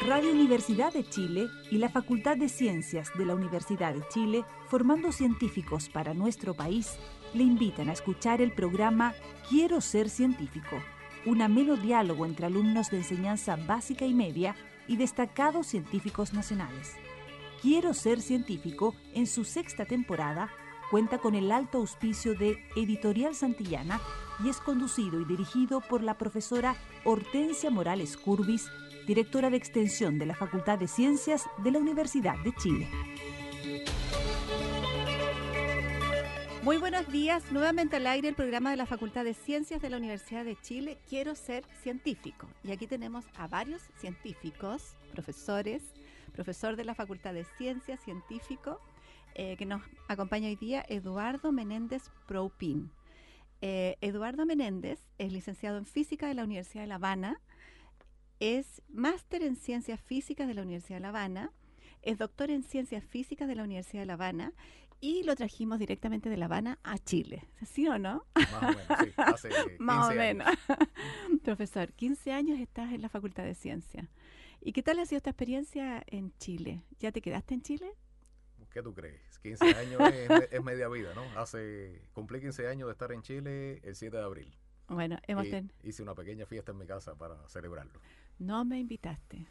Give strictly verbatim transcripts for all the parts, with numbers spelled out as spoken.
Radio Universidad de Chile y la Facultad de Ciencias de la Universidad de Chile, formando científicos para nuestro país, le invitan a escuchar el programa Quiero ser científico, un ameno diálogo entre alumnos de enseñanza básica y media y destacados científicos nacionales. Quiero ser científico, en su sexta temporada, cuenta con el alto auspicio de Editorial Santillana y es conducido y dirigido por la profesora Hortensia Morales Curbis, directora de Extensión de la Facultad de Ciencias de la Universidad de Chile. Muy buenos días, nuevamente al aire el programa de la Facultad de Ciencias de la Universidad de Chile, Quiero ser científico. Y aquí tenemos a varios científicos, profesores, profesor de la Facultad de Ciencias, científico, eh, que nos acompaña hoy día, Eduardo Menéndez Proupin. Eh, Eduardo Menéndez es licenciado en Física de la Universidad de La Habana, es máster en Ciencias Físicas de la Universidad de La Habana, es doctor en Ciencias Físicas de la Universidad de La Habana y lo trajimos directamente de La Habana a Chile. ¿Sí o no? Más o menos, sí. Hace Más o quince menos. años. Profesor, quince años estás en la Facultad de Ciencias. ¿Y qué tal ha sido esta experiencia en Chile? ¿Ya te quedaste en Chile? ¿Qué tú crees? quince años es, es media vida, ¿no? Hace, cumplí quince años de estar en Chile el siete de abril. Bueno, hemos Y ten... hice una pequeña fiesta en mi casa para celebrarlo. No me invitaste.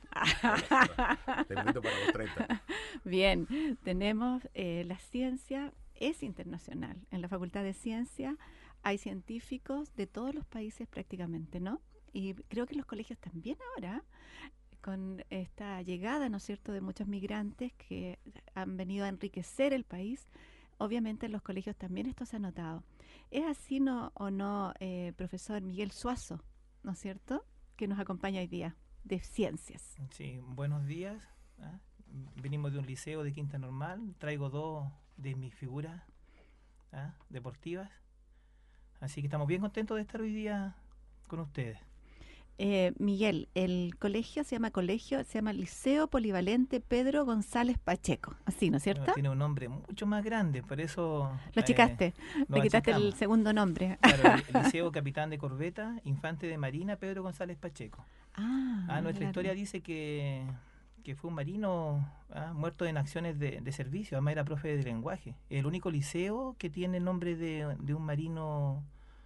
Te invito para los treinta. Bien, tenemos eh, la ciencia es internacional. En la Facultad de Ciencias hay científicos de todos los países prácticamente, ¿no? Y creo que los colegios también ahora, con esta llegada, ¿no es cierto?, de muchos migrantes que han venido a enriquecer el país, obviamente en los colegios también esto se ha notado. ¿Es así no, o no, eh, profesor Miguel Suazo, ¿no es cierto?, que nos acompaña hoy día, de Ciencias? Sí, buenos días. ¿ah? Venimos de un liceo de Quinta Normal, traigo dos de mis figuras ¿ah? deportivas, así que estamos bien contentos de estar hoy día con ustedes. Eh, Miguel, el colegio se llama colegio, se llama Liceo Polivalente Pedro González Pacheco, así, ¿no es cierto? Bueno, tiene un nombre mucho más grande, por eso... Lo achicaste, eh, le quitaste el segundo nombre. Claro, el Liceo Capitán de Corbeta, Infante de Marina, Pedro González Pacheco. Ah, ah Nuestra claro. historia dice que, que fue un marino ah, muerto en acciones de, de servicio, además era profe de lenguaje. El único liceo que tiene el nombre de, de un marino,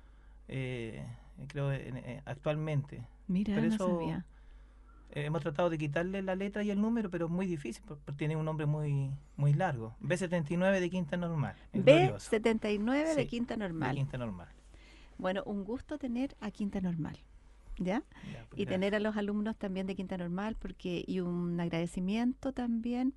eh, creo, eh, actualmente. Mira, Por no eso, sabía. Eh, hemos tratado de quitarle la letra y el número, pero es muy difícil porque tiene un nombre muy muy largo. B setenta y nueve de Quinta Normal. B setenta y nueve sí, de Quinta Normal. De Quinta Normal. Bueno, un gusto tener a Quinta Normal, ¿ya? ya pues, y tener a los alumnos también de Quinta Normal, porque y un agradecimiento también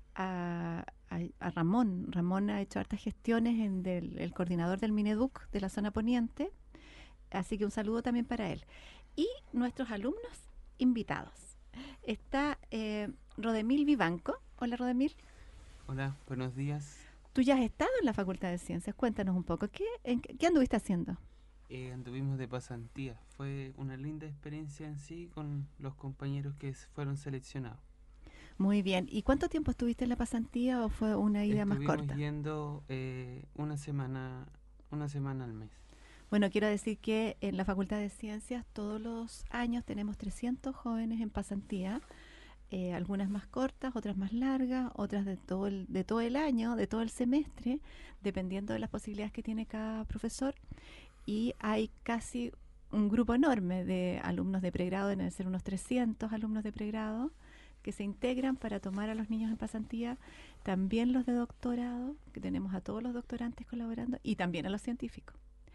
a, a, a Ramón. Ramón ha hecho hartas gestiones en del, el coordinador del Mineduc de la zona poniente, así que un saludo también para él. Y nuestros alumnos invitados. Está eh, Rodemil Vivanco. Hola, Rodemil. Hola, buenos días. Tú ya has estado en la Facultad de Ciencias. Cuéntanos un poco. ¿Qué, en, ¿qué anduviste haciendo? Eh, anduvimos de pasantía. Fue una linda experiencia en sí con los compañeros que fueron seleccionados. Muy bien. ¿Y cuánto tiempo estuviste en la pasantía o fue una ida más corta? Estuvimos yendo eh, una semana, una semana al mes. Bueno, quiero decir que en la Facultad de Ciencias todos los años tenemos trescientos jóvenes en pasantía, eh, algunas más cortas, otras más largas, otras de todo, el, de todo el año, de todo el semestre, dependiendo de las posibilidades que tiene cada profesor. Y hay casi un grupo enorme de alumnos de pregrado, deben ser unos trescientos alumnos de pregrado, que se integran para tomar a los niños en pasantía, también los de doctorado, que tenemos a todos los doctorantes colaborando, y también a los científicos.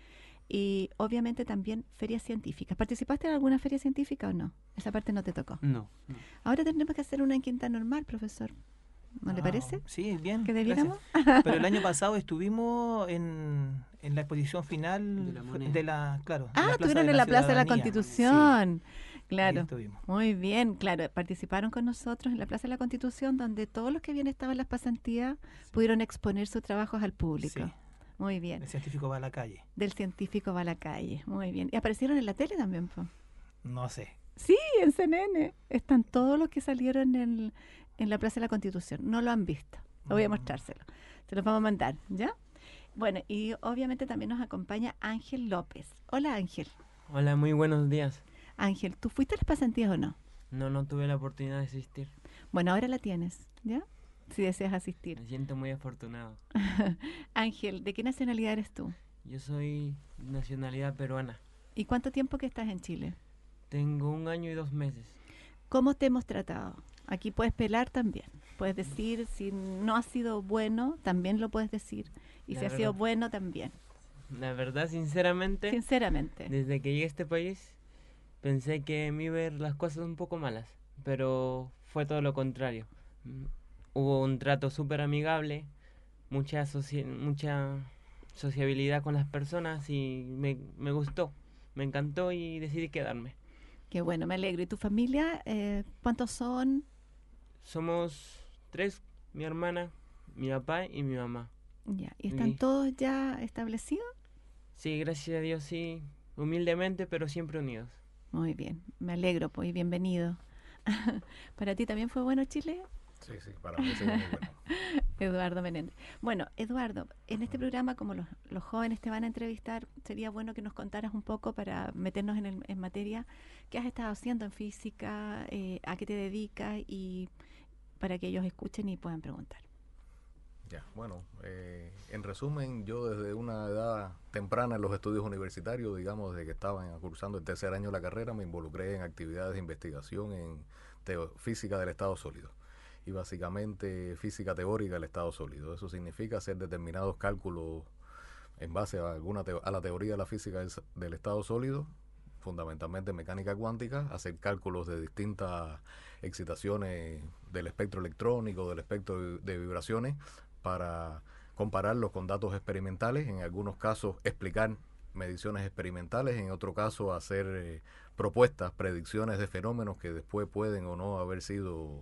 Y obviamente también ferias científicas. ¿Participaste en alguna feria científica o no? Esa parte no te tocó. No. no. Ahora tendremos que hacer una en Quinta Normal, profesor. ¿No ah, le parece? Sí, bien. ¿Que debiéramos? Pero el año pasado estuvimos en, en la exposición final de la, moneda. de la claro. Ah, de la estuvieron en la Plaza de la Constitución. Sí. Claro. Muy bien, claro. Participaron con nosotros en la Plaza de la Constitución, donde todos los que habían estado en las pasantías sí. pudieron exponer sus trabajos al público. Sí. Muy bien. El científico va a la calle. Del científico va a la calle. Muy bien. ¿Y aparecieron en la tele también, po? No sé. Sí, en C N N. Están todos los que salieron en, en la Plaza de la Constitución. No lo han visto. Lo voy a mostrárselo. Se los vamos a mandar, ¿ya? Bueno, y obviamente también nos acompaña Ángel López. Hola, Ángel. Hola, muy buenos días. Ángel, ¿tú fuiste a las pasantías o no? No, no tuve la oportunidad de asistir. Bueno, ahora la tienes, ¿ya? Si deseas asistir. Me siento muy afortunado. Ángel, ¿de qué nacionalidad eres tú? Yo soy nacionalidad peruana. ¿Y cuánto tiempo que estás en Chile? Tengo un año y dos meses. ¿Cómo te hemos tratado? Aquí puedes pelar también. Puedes decir, si no ha sido bueno, también lo puedes decir. Y La si ha verdad. sido bueno, también. La verdad, sinceramente, Sinceramente. desde que llegué a este país, pensé que me iba a ir las cosas un poco malas, pero fue todo lo contrario. Mm, Hubo un trato súper amigable, mucha, soci- mucha sociabilidad con las personas y me, me gustó, me encantó y decidí quedarme. Qué bueno, me alegro. ¿Y tu familia? Eh, ¿Cuántos son? Somos tres, mi hermana, mi papá y mi mamá. Ya. ¿Y están Y- todos ya establecidos? Sí, gracias a Dios, sí, humildemente, pero siempre unidos. Muy bien, me alegro, pues, y bienvenido. ¿Para ti también fue bueno Chile? Sí, sí, para mí sería muy bueno. Eduardo Menéndez. Bueno, Eduardo, en este programa, como los, los jóvenes te van a entrevistar, sería bueno que nos contaras un poco para meternos en, el- en materia, qué has estado haciendo en física, eh, a qué te dedicas y para que ellos escuchen y puedan preguntar. Ya, bueno, eh, en resumen, yo desde una edad temprana en los estudios universitarios, digamos, desde que estaba cursando el tercer año de la carrera, me involucré en actividades de investigación en teo- física del estado sólido y básicamente física teórica del estado sólido. Eso significa hacer determinados cálculos en base a alguna teo- a la teoría de la física del, s- del estado sólido, fundamentalmente mecánica cuántica, hacer cálculos de distintas excitaciones del espectro electrónico, del espectro de de vibraciones, para compararlos con datos experimentales, en algunos casos explicar mediciones experimentales, en otro caso hacer eh, propuestas, predicciones de fenómenos que después pueden o no haber sido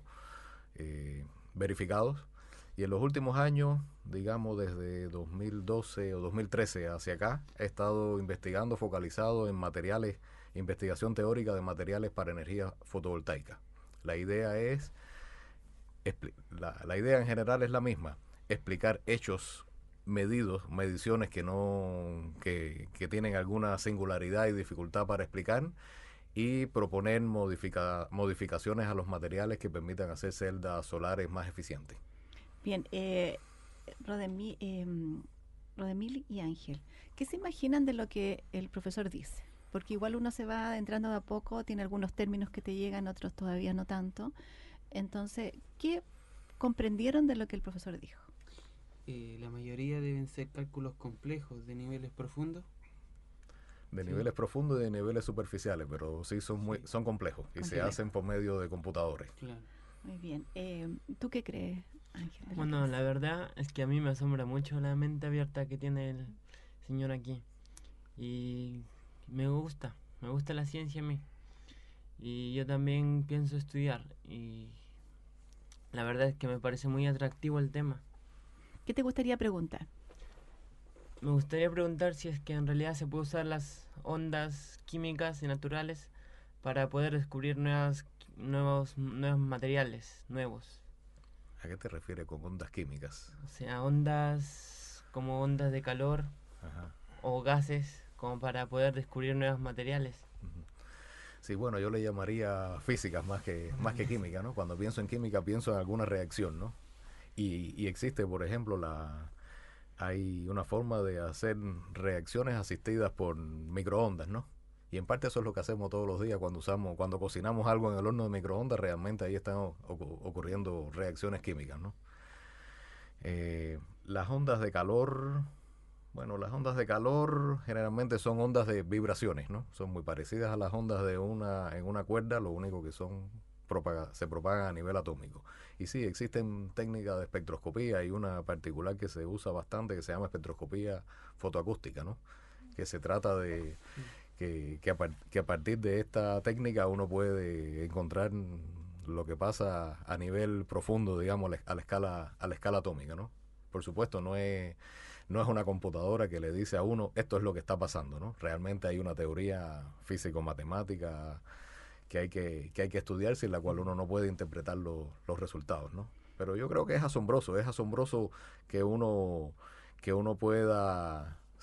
eh, verificados. Y en los últimos años, digamos desde dos mil doce o dos mil trece hacia acá, he estado investigando focalizado en materiales, investigación teórica de materiales para energía fotovoltaica. La idea es, expli- la, la idea en general es la misma, explicar hechos medidos, mediciones que no, que, que tienen alguna singularidad y dificultad para explicar, y proponer modifica, modificaciones a los materiales que permitan hacer celdas solares más eficientes. Bien, eh, Rodemi- em, Rodemil y Ángel, ¿qué se imaginan de lo que el profesor dice? Porque igual uno se va entrando de a poco, tiene algunos términos que te llegan, otros todavía no tanto. Entonces, ¿qué comprendieron de lo que el profesor dijo? Eh, la mayoría deben ser cálculos complejos de niveles profundos. De Sí. niveles profundos y de niveles superficiales, pero sí son muy Sí. son complejos y se Complejo. hacen por medio de computadores. Claro. Muy bien. Eh, ¿Tú qué crees, Ángel? de lo Bueno, que la dice? verdad es que a mí me asombra mucho la mente abierta que tiene el señor aquí. Y me gusta, me gusta la ciencia a mí. Y yo también pienso estudiar. Y la verdad es que me parece muy atractivo el tema. ¿Qué te gustaría preguntar? Me gustaría preguntar si es que en realidad se puede usar las ondas químicas y naturales para poder descubrir nuevas, nuevos, nuevos materiales, nuevos. ¿A qué te refieres con ondas químicas? O sea, ondas como ondas de calor Ajá. o gases, como para poder descubrir nuevos materiales. Ujú. Sí, bueno, yo le llamaría físicas más que, más que química, ¿no? Cuando pienso en química pienso en alguna reacción, ¿no? Y, y existe, por ejemplo, la hay una forma de hacer reacciones asistidas por microondas, ¿no? Y en parte eso es lo que hacemos todos los días cuando usamos, cuando cocinamos algo en el horno de microondas, realmente ahí están ocu- ocurriendo reacciones químicas, ¿no? Eh, las ondas de calor, bueno, las ondas de calor generalmente son ondas de vibraciones, ¿no? Son muy parecidas a las ondas de una en una cuerda, lo único que son propaga, se propagan a nivel atómico. Y sí, existen técnicas de espectroscopía y una particular que se usa bastante que se llama espectroscopía fotoacústica, ¿no? Que se trata de que, que, a, par- que a partir de esta técnica uno puede encontrar lo que pasa a nivel profundo, digamos, a la, a la escala a la escala atómica, ¿no? Por supuesto, no es no es una computadora que le dice a uno esto es lo que está pasando, ¿no? Realmente hay una teoría físico-matemática que hay que, que hay que estudiar, sin la cual uno no puede interpretar lo- los resultados, ¿no? Pero yo creo que es asombroso, es asombroso que uno, que uno pueda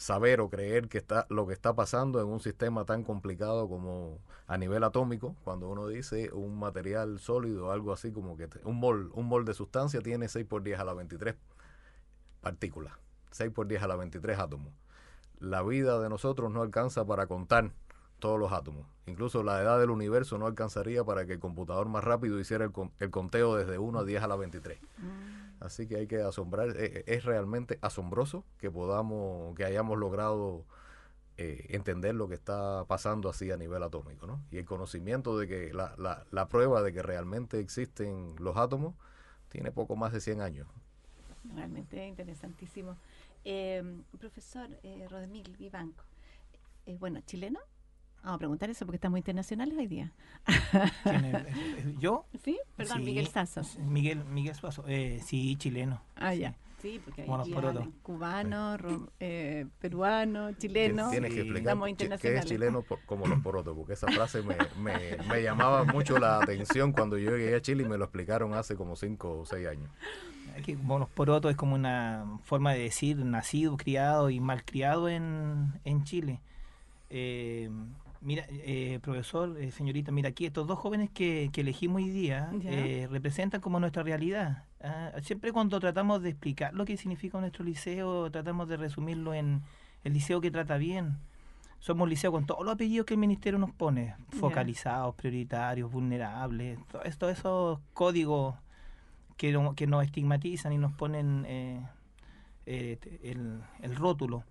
saber o creer que está lo que está pasando en un sistema tan complicado como a nivel atómico, cuando uno dice un material sólido, algo así como que te, un mol, un mol de sustancia tiene seis por diez a la veintitrés partículas, seis por diez a la veintitrés átomos. La vida de nosotros no alcanza para contar todos los átomos. Incluso la edad del universo no alcanzaría para que el computador más rápido hiciera el, el conteo desde uno a diez a la veintitrés. Mm. Así que hay que asombrar. Es, es realmente asombroso que podamos, que hayamos logrado eh, entender lo que está pasando así a nivel atómico, ¿no? Y el conocimiento de que la, la, la prueba de que realmente existen los átomos tiene poco más de cien años. Realmente interesantísimo. Eh, profesor eh, Rodemil Vivanco, eh, bueno, ¿chileno? Vamos a preguntar eso porque estamos internacionales hoy día. ¿Quién es? ¿Yo? Sí, perdón, sí, Miguel Sasso. Miguel, Miguel Suazo, eh, sí, chileno. Ah, ya. Sí. Sí, porque hay bueno, cubano, rom, eh, peruano, chileno. Tienes que explicar qué es chileno por, como los porotos, porque esa frase me, me, me llamaba mucho la atención cuando yo llegué a Chile y me lo explicaron hace como cinco o seis años. Aquí, bueno, los porotos es como una forma de decir nacido, criado y malcriado en, en Chile. Eh, mira, eh, profesor, eh, señorita, mira aquí estos dos jóvenes que, que elegimos hoy día eh, representan como nuestra realidad. ¿Ah? Siempre cuando tratamos de explicar lo que significa nuestro liceo, tratamos de resumirlo en el liceo que trata bien. Somos un liceo con todos los apellidos que el ministerio nos pone, focalizados, prioritarios, vulnerables, todos todo esos códigos que, no, que nos estigmatizan y nos ponen eh, eh, el, el rótulo.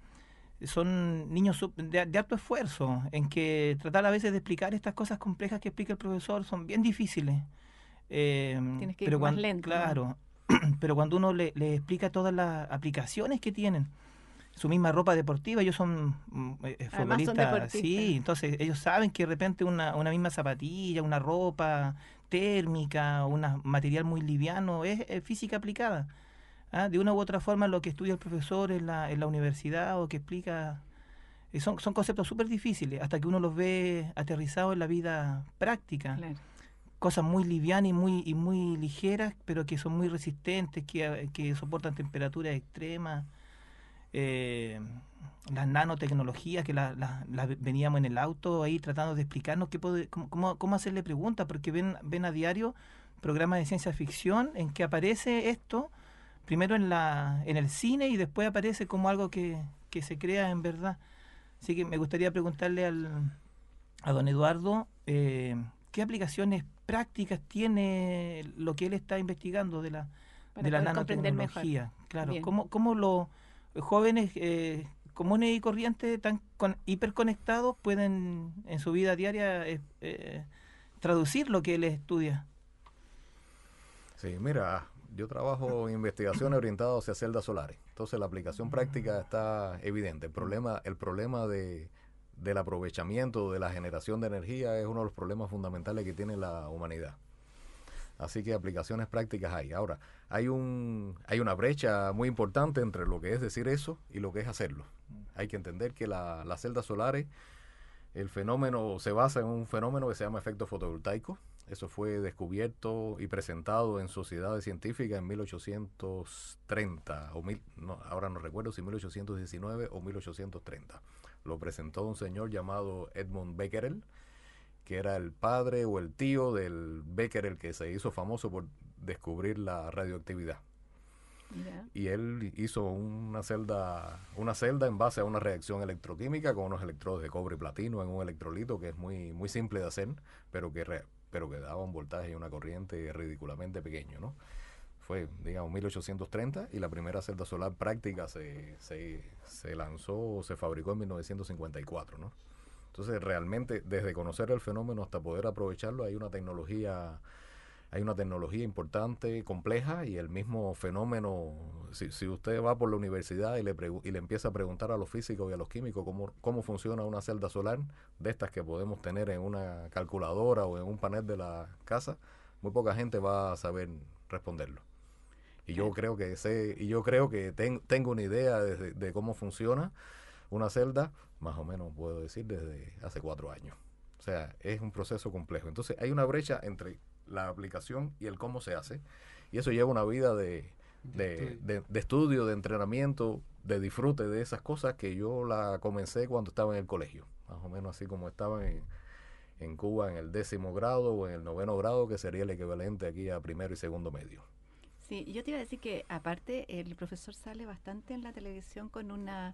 Son niños de, de alto esfuerzo, en que tratar a veces de explicar estas cosas complejas que explica el profesor son bien difíciles. Eh, Tienes que pero ir cuando, más lento. Claro, ¿no? Pero cuando uno le, le explica todas las aplicaciones que tienen, su misma ropa deportiva, ellos son eh, futbolistas, sí, entonces ellos saben que de repente una, una misma zapatilla, una ropa térmica, un material muy liviano, es, es física aplicada. ¿Ah? De una u otra forma lo que estudia el profesor en la, en la universidad o que explica, eh, son, son conceptos súper difíciles hasta que uno los ve aterrizados en la vida práctica. Claro. Cosas muy livianas y muy, y muy ligeras, pero que son muy resistentes, que, que soportan temperaturas extremas. Eh, las nanotecnologías que las la, la veníamos en el auto ahí tratando de explicarnos qué puede, cómo, cómo, cómo hacerle preguntas, porque ven, ven a diario programas de ciencia ficción en que aparece esto primero en la en el cine y después aparece como algo que, que se crea en verdad. Así que me gustaría preguntarle al, a don Eduardo eh, qué aplicaciones prácticas tiene lo que él está investigando de la, de la nanotecnología. Claro, ¿cómo, cómo los jóvenes eh, comunes y corrientes tan con, hiperconectados pueden en su vida diaria eh, eh, traducir lo que él estudia? Sí, mira, yo trabajo en investigaciones orientadas hacia celdas solares. Entonces la aplicación práctica está evidente. El problema, el problema de, del aprovechamiento de la generación de energía es uno de los problemas fundamentales que tiene la humanidad. Así que aplicaciones prácticas hay. Ahora, hay un hay una brecha muy importante entre lo que es decir eso y lo que es hacerlo. Hay que entender que la, las celdas solares, el fenómeno se basa en un fenómeno que se llama efecto fotovoltaico. Eso fue descubierto y presentado en sociedades científicas en mil ochocientos treinta, o mil, no, ahora no recuerdo si mil ochocientos diecinueve o mil ochocientos treinta. Lo presentó un señor llamado Edmund Becquerel, que era el padre o el tío del Becquerel que se hizo famoso por descubrir la radioactividad. Yeah. Y él hizo una celda, una celda en base a una reacción electroquímica con unos electrodos de cobre y platino en un electrolito que es muy, muy simple de hacer, pero que, re, pero que daba un voltaje y una corriente ridículamente pequeño, ¿no? Fue, digamos, mil ochocientos treinta y la primera celda solar práctica se, se, se lanzó, se fabricó en mil novecientos cincuenta y cuatro, ¿no? Entonces, realmente, desde conocer el fenómeno hasta poder aprovecharlo, hay una tecnología, hay una tecnología importante, compleja, y el mismo fenómeno, si, si usted va por la universidad y le, y le empieza a preguntar a los físicos y a los químicos cómo, cómo funciona una celda solar, de estas que podemos tener en una calculadora o en un panel de la casa, muy poca gente va a saber responderlo. Y yo creo que sé, y yo creo que ten, tengo una idea de, de cómo funciona una celda, más o menos puedo decir, desde hace cuatro años. O sea, es un proceso complejo. Entonces, hay una brecha entre la aplicación y el cómo se hace. Y eso lleva una vida de, de, de, de estudio, de entrenamiento, de disfrute de esas cosas que yo la comencé cuando estaba en el colegio, más o menos así como estaba en, en Cuba en el décimo grado o en el noveno grado, que sería el equivalente aquí a primero y segundo medio. Sí, yo te iba a decir que aparte el profesor sale bastante en la televisión con una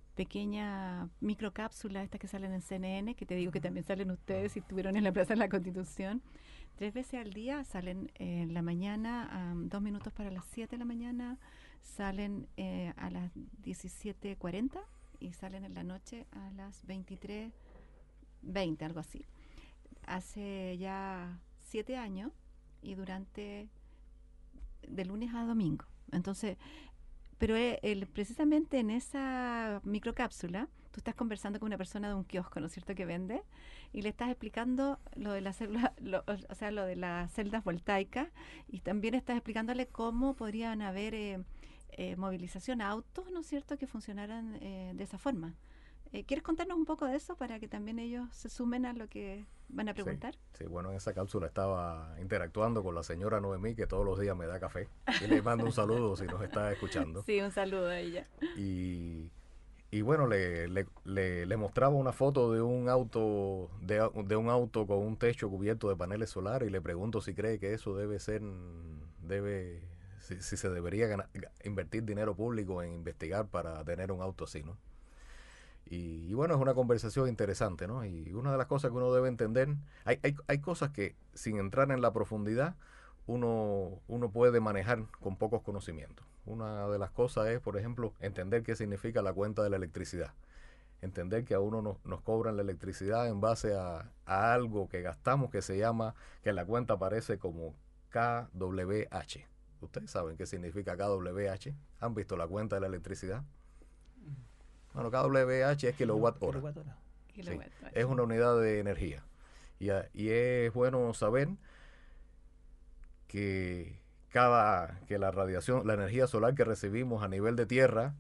pequeña microcápsula, estas que salen en C N N, que te digo que también salen ustedes si estuvieron en la Plaza de la Constitución. Tres veces al día salen eh, en la mañana, um, dos minutos para las siete de la mañana, salen eh, a las diecisiete cuarenta y salen en la noche a las veintitrés veinte, algo así. Hace ya siete años y durante de lunes a domingo. Entonces, pero eh, el, precisamente en esa microcápsula, tú estás conversando con una persona de un kiosco, ¿no es cierto?, que vende, y le estás explicando lo de la célula, lo, o sea, lo de las celdas voltaicas, y también estás explicándole cómo podrían haber eh, eh, movilización a autos, ¿no es cierto?, que funcionaran eh, de esa forma. Eh, ¿Quieres contarnos un poco de eso para que también ellos se sumen a lo que van a preguntar? Sí, sí, bueno, en esa cápsula estaba interactuando con la señora Noemí, que todos los días me da café. Y le mando un saludo si nos está escuchando. Sí, un saludo a ella. Y, y bueno, le, le, le, le mostraba una foto de un auto de, de un auto con un techo cubierto de paneles solares y le pregunto si cree que eso debe ser, debe, si, si se debería ganar, invertir dinero público en investigar para tener un auto así, ¿no? Y, y bueno, es una conversación interesante, ¿no? Y una de las cosas que uno debe entender, hay, hay, hay cosas que sin entrar en la profundidad, uno, uno puede manejar con pocos conocimientos. Una de las cosas es, por ejemplo, entender qué significa la cuenta de la electricidad. Entender que a uno nos, nos cobran la electricidad en base a, a algo que gastamos que se llama, que en la cuenta aparece como K W H. ¿Ustedes saben qué significa K W H? ¿Han visto la cuenta de la electricidad? Bueno, K W H es kilowatt hora. Sí, es una unidad de energía. Y, y es bueno saber que cada que la radiación, la energía solar que recibimos a nivel de tierra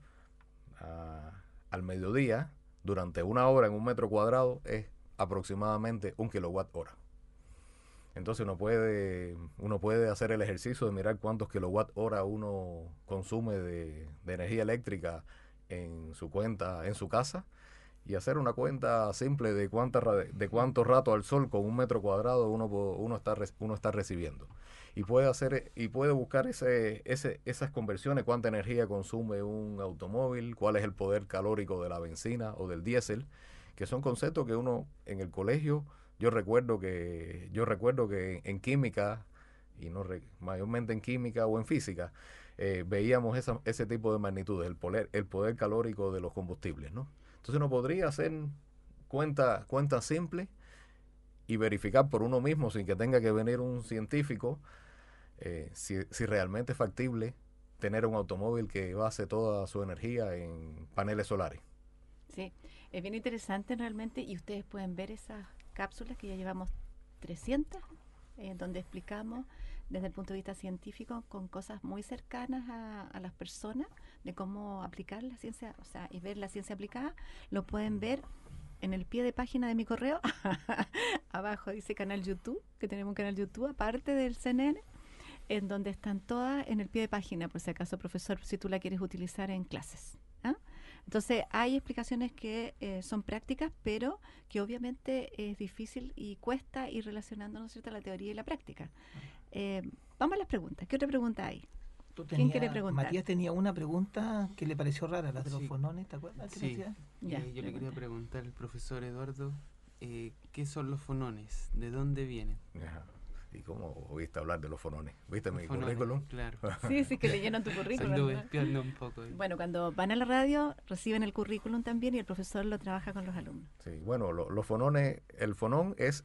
a, al mediodía, durante una hora en un metro cuadrado, es aproximadamente un kilowatt hora. Entonces uno puede, uno puede hacer el ejercicio de mirar cuántos kilowatt hora uno consume de, de energía eléctrica en su cuenta, en su casa, y hacer una cuenta simple de cuánta de cuánto rato al sol con un metro cuadrado uno, uno está uno está recibiendo. Y puede hacer y puede buscar ese, ese, esas conversiones, cuánta energía consume un automóvil, cuál es el poder calórico de la benzina o del diésel, que son conceptos que uno en el colegio, yo recuerdo que yo recuerdo que en química, y no re, mayormente en química o en física, Eh, veíamos esa, ese tipo de magnitudes, el poder, el poder calórico de los combustibles, ¿no? Entonces uno podría hacer cuenta, cuenta simple y verificar por uno mismo sin que tenga que venir un científico eh, si, si realmente es factible tener un automóvil que base toda su energía en paneles solares. Sí, es bien interesante realmente y ustedes pueden ver esas cápsulas que ya llevamos trescientas, eh, donde explicamos desde el punto de vista científico con cosas muy cercanas a, a las personas de cómo aplicar la ciencia, o sea, y ver la ciencia aplicada. Lo pueden ver en el pie de página de mi correo. Abajo dice canal YouTube, que tenemos un canal YouTube aparte del C N N, en donde están todas en el pie de página, por si acaso, profesor, si tú la quieres utilizar en clases. ¿Ah? Entonces hay explicaciones que eh, son prácticas, pero que obviamente es difícil y cuesta ir relacionando, ¿no es cierto?, la teoría y la práctica. Eh, vamos a las preguntas. ¿Qué otra pregunta hay? Tenía, ¿Quién quiere preguntar? Matías tenía una pregunta que le pareció rara, la de los Sí. fonones, ¿te acuerdas? Sí, Matías? Ya, eh, yo le quería pregunta. preguntar al profesor Eduardo, eh, ¿qué son los fonones? ¿De dónde vienen? Ajá. ¿Y cómo oíste hablar de los fonones? ¿Viste Los mi fonones, currículum? Claro. Sí, sí, que le llenan tu currículum. Anduve ¿no? espiando un poco. eh. Bueno, cuando van a la radio reciben el currículum también y el profesor lo trabaja con los alumnos. Sí, bueno, lo- los fonones, el fonón es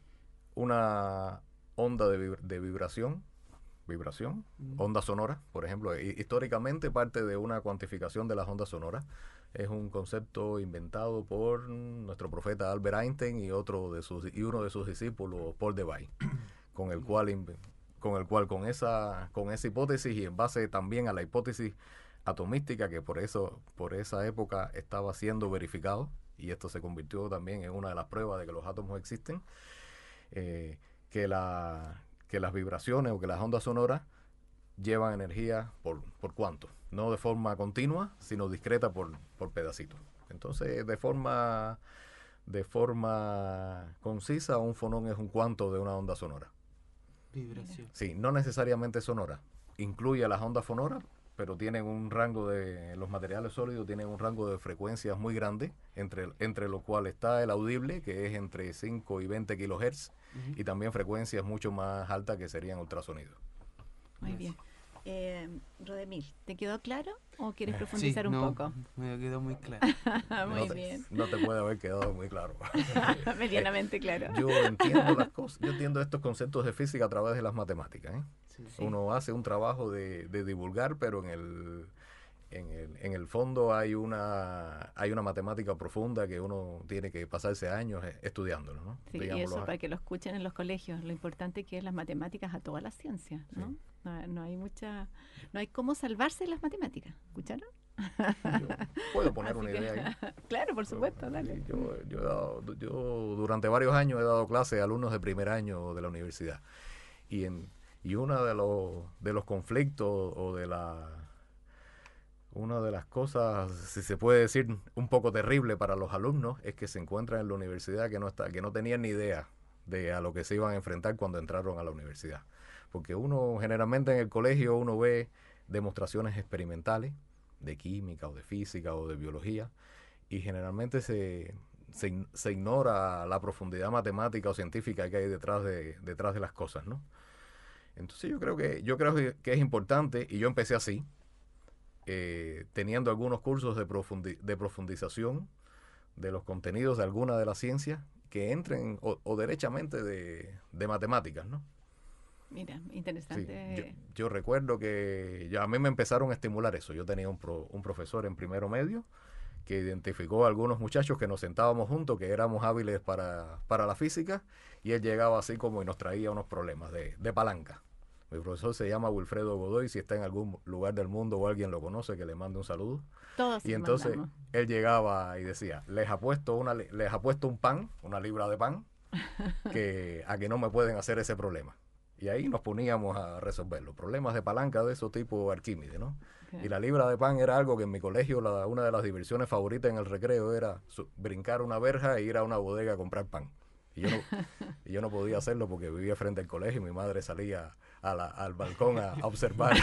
una onda de, vib- de vibración, vibración, Mm. onda sonora, por ejemplo, hi- históricamente parte de una cuantificación de las ondas sonoras. Es un concepto inventado por nuestro profeta Albert Einstein y otro de sus y uno de sus discípulos, Paul Debye, con el cual inven- con el cual con esa con esa hipótesis y en base también a la hipótesis atomística que por eso por esa época estaba siendo verificado y esto se convirtió también en una de las pruebas de que los átomos existen, eh, que la que las vibraciones o que las ondas sonoras llevan energía por, por cuánto, no de forma continua, sino discreta por, por pedacitos. Entonces, de forma, de forma concisa, un fonón es un cuanto de una onda sonora. Vibración. Sí, no necesariamente sonora. Incluye las ondas fonoras, pero tienen un rango de, los materiales sólidos tienen un rango de frecuencias muy grande, entre, entre lo cual está el audible, que es entre cinco y veinte kilohertz, uh-huh. y también frecuencias mucho más altas que serían ultrasonidos. Muy bien. Eh, Rodemil, ¿te quedó claro o quieres profundizar sí, un no, poco? Me quedó muy claro. Muy no te, bien. No te puede haber quedado muy claro. Medianamente claro. Yo entiendo las cosas, yo entiendo estos conceptos de física a través de las matemáticas, ¿eh? Sí, sí. Uno hace un trabajo de, de divulgar, pero en el, en el en el fondo hay una hay una matemática profunda que uno tiene que pasarse años estudiándolo, ¿no? Sí, y eso para que lo escuchen en los colegios, lo importante que es las matemáticas a todas las ciencias, ¿no? Sí. No, no hay mucha, no hay cómo salvarse de las matemáticas, ¿escucharon? Yo puedo poner Así una que, idea ahí. Claro, por supuesto, dale. Yo, yo, he dado, yo durante varios años he dado clases a alumnos de primer año de la universidad, y en y uno de los de los conflictos o de la una de las cosas, si se puede decir, un poco terrible para los alumnos es que se encuentran en la universidad que no está que no tenían ni idea de a lo que se iban a enfrentar cuando entraron a la universidad. Porque uno generalmente en el colegio uno ve demostraciones experimentales de química o de física o de biología, y generalmente se, se, se ignora la profundidad matemática o científica que hay detrás de, detrás de las cosas, ¿no? Entonces yo creo que yo creo que es importante, y yo empecé así, eh, teniendo algunos cursos de, profundi, de profundización de los contenidos de alguna de las ciencias que entren o, o derechamente de, de matemáticas, ¿no? Mira, interesante. Sí, yo, yo recuerdo que ya a mí me empezaron a estimular eso. Yo tenía un, pro, un profesor en primero medio que identificó a algunos muchachos que nos sentábamos juntos, que éramos hábiles para, para la física, y él llegaba así como y nos traía unos problemas de, de palanca. Mi profesor se llama Wilfredo Godoy, si está en algún lugar del mundo o alguien lo conoce, que le mande un saludo. Todos y entonces mandamos. Él llegaba y decía, les apuesto, una, les apuesto un pan, una libra de pan, que a que no me pueden hacer ese problema. Y ahí nos poníamos a resolver los problemas de palanca de esos tipo Arquímedes, ¿no? Okay. Y la libra de pan era algo que en mi colegio, la, una de las diversiones favoritas en el recreo era su, brincar una verja e ir a una bodega a comprar pan. Y yo no, y yo no podía hacerlo porque vivía frente al colegio y mi madre salía a la, al balcón a, a observar.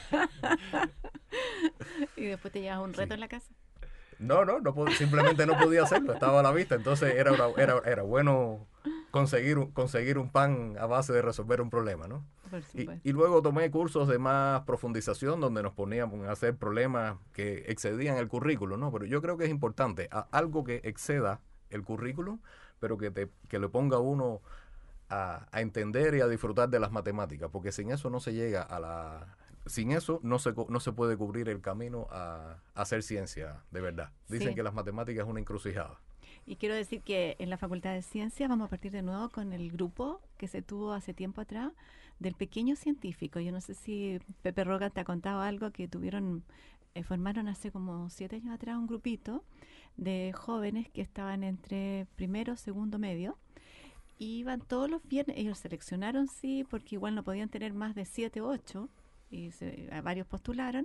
¿Y después te llevas un reto Sí. en la casa? No, no, no simplemente no podía hacerlo, estaba a la vista. Entonces era, una, era, era bueno conseguir un, conseguir un pan a base de resolver un problema, ¿no? Y, y luego tomé cursos de más profundización donde nos poníamos a hacer problemas que excedían el currículo, ¿no? Pero yo creo que es importante, a, algo que exceda el currículo, pero que, te, que le ponga uno a, a entender y a disfrutar de las matemáticas, porque sin eso no se llega a la... Sin eso no se, no se puede cubrir el camino a, a hacer ciencia, de verdad. Dicen Sí. que las matemáticas es una encrucijada. Y quiero decir que en la Facultad de Ciencias vamos a partir de nuevo con el grupo que se tuvo hace tiempo atrás del pequeño científico. Yo no sé si Pepe Roca te ha contado algo, que tuvieron, eh, formaron hace como siete años atrás un grupito de jóvenes que estaban entre primero, segundo, medio. Y iban todos los viernes, ellos seleccionaron, sí, porque igual no podían tener más de siete o ocho, y se, a varios postularon,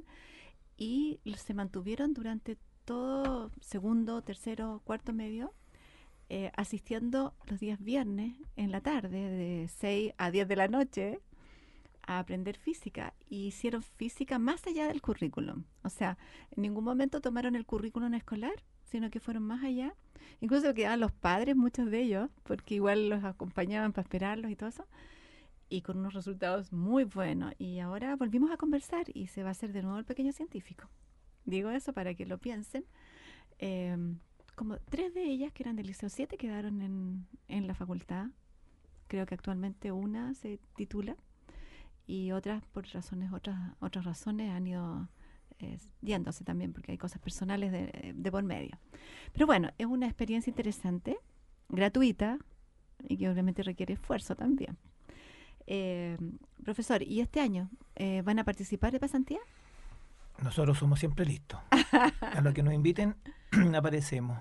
y se mantuvieron durante todo segundo, tercero, cuarto medio, eh, asistiendo los días viernes en la tarde, de seis a diez de la noche, a aprender física. Y hicieron física más allá del currículum. O sea, en ningún momento tomaron el currículum escolar, sino que fueron más allá. Incluso quedaban los padres, muchos de ellos, porque igual los acompañaban para esperarlos y todo eso, y con unos resultados muy buenos. Y ahora volvimos a conversar y se va a hacer de nuevo el pequeño científico. Digo eso para que lo piensen. Eh, como tres de ellas, que eran del Liceo siete, quedaron en, en la facultad. Creo que actualmente una se titula y otras, por razones otras otras razones, han ido eh, yéndose también, porque hay cosas personales de, de por medio. Pero bueno, es una experiencia interesante, gratuita, y que obviamente requiere esfuerzo también. Eh, profesor, ¿y este año eh, van a participar de pasantía? Nosotros somos siempre listos. A lo que nos inviten, aparecemos.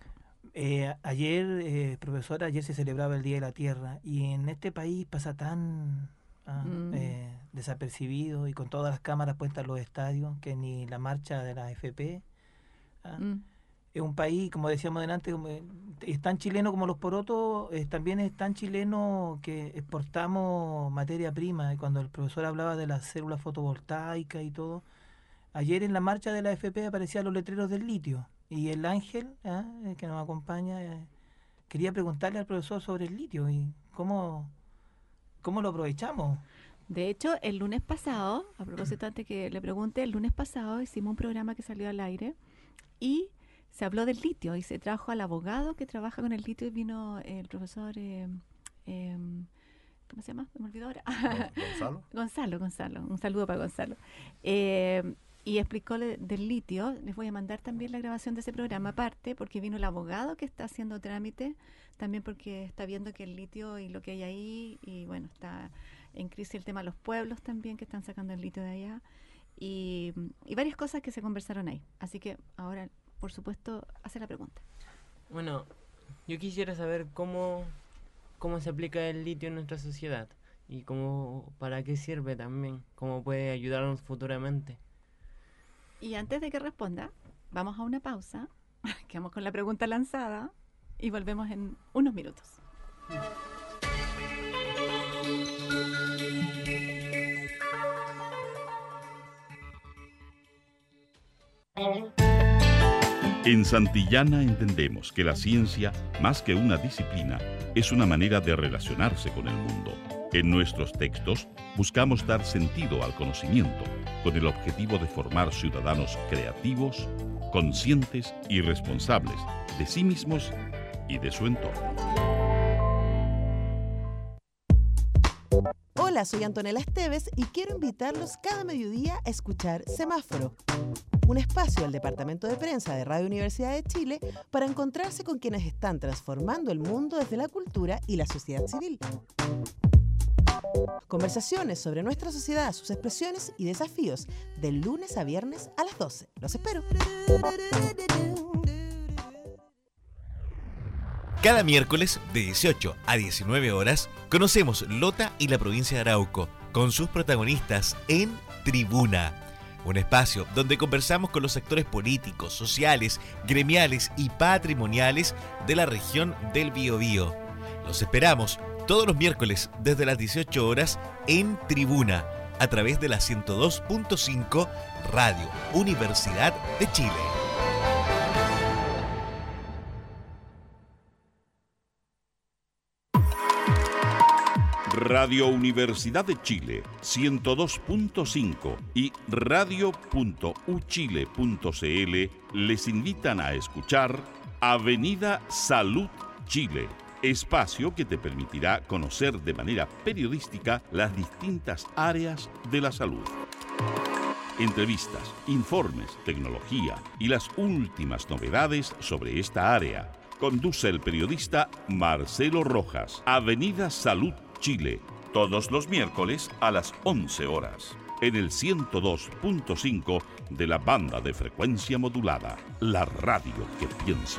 Eh, ayer, eh, profesora, ayer se celebraba el Día de la Tierra, y en este país pasa tan ah, Mm. eh, desapercibidos y con todas las cámaras puestas en los estadios, que ni la marcha de la F P. ah. Mm. Es un país, como decíamos delante, como, eh, es tan chileno como los porotos, eh, también es tan chileno que exportamos materia prima. Y cuando el profesor hablaba de las células fotovoltaicas y todo, ayer en la marcha de la F P aparecían los letreros del litio. Y el Ángel, ah, el que nos acompaña, eh, quería preguntarle al profesor sobre el litio y cómo, cómo lo aprovechamos. De hecho, el lunes pasado, a propósito antes que le pregunte, el lunes pasado hicimos un programa que salió al aire y se habló del litio y se trajo al abogado que trabaja con el litio y vino el profesor, eh, eh, ¿cómo se llama? Me olvidó ahora. Gonzalo. Gonzalo, Gonzalo. Un saludo para Gonzalo. Eh, y explicó le- del litio. Les voy a mandar también la grabación de ese programa aparte porque vino el abogado que está haciendo trámite, también porque está viendo que el litio y lo que hay ahí, y bueno, está en crisis el tema de los pueblos también que están sacando el litio de allá y, y varias cosas que se conversaron ahí. Así que ahora, por supuesto, hace la pregunta. Bueno, yo quisiera saber cómo, cómo se aplica el litio en nuestra sociedad y cómo, para qué sirve también, cómo puede ayudarnos futuramente. Y antes de que responda, vamos a una pausa, quedamos con la pregunta lanzada y volvemos en unos minutos. En Santillana entendemos que la ciencia, más que una disciplina, es una manera de relacionarse con el mundo. En nuestros textos buscamos dar sentido al conocimiento, con el objetivo de formar ciudadanos creativos, conscientes y responsables de sí mismos y de su entorno. Hola, soy Antonella Esteves y quiero invitarlos cada mediodía a escuchar Semáforo, un espacio del Departamento de Prensa de Radio Universidad de Chile para encontrarse con quienes están transformando el mundo desde la cultura y la sociedad civil. Conversaciones sobre nuestra sociedad, sus expresiones y desafíos, del lunes a viernes a las doce. Los espero. Cada miércoles de dieciocho a diecinueve horas conocemos Lota y la provincia de Arauco con sus protagonistas en Tribuna, un espacio donde conversamos con los sectores políticos, sociales, gremiales y patrimoniales de la región del Biobío. Los esperamos todos los miércoles desde las dieciocho horas en Tribuna a través de la ciento dos punto cinco Radio Universidad de Chile. Radio Universidad de Chile, ciento dos punto cinco y radio punto u chile punto c l les invitan a escuchar Avenida Salud Chile, espacio que te permitirá conocer de manera periodística las distintas áreas de la salud. Entrevistas, informes, tecnología y las últimas novedades sobre esta área. Conduce el periodista Marcelo Rojas. Avenida Salud Chile, todos los miércoles a las once horas, en el ciento dos punto cinco de la banda de frecuencia modulada, la radio que piensa.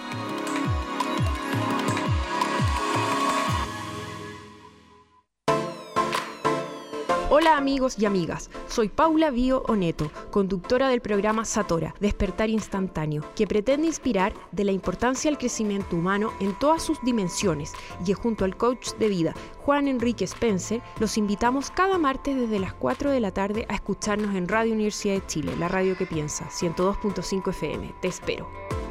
Hola amigos y amigas, soy Paula Bio Oneto, conductora del programa Satora, Despertar Instantáneo, que pretende inspirar de la importancia del crecimiento humano en todas sus dimensiones y que junto al coach de vida Juan Enrique Spencer los invitamos cada martes desde las cuatro de la tarde a escucharnos en Radio Universidad de Chile, la radio que piensa, ciento dos punto cinco F M. Te espero.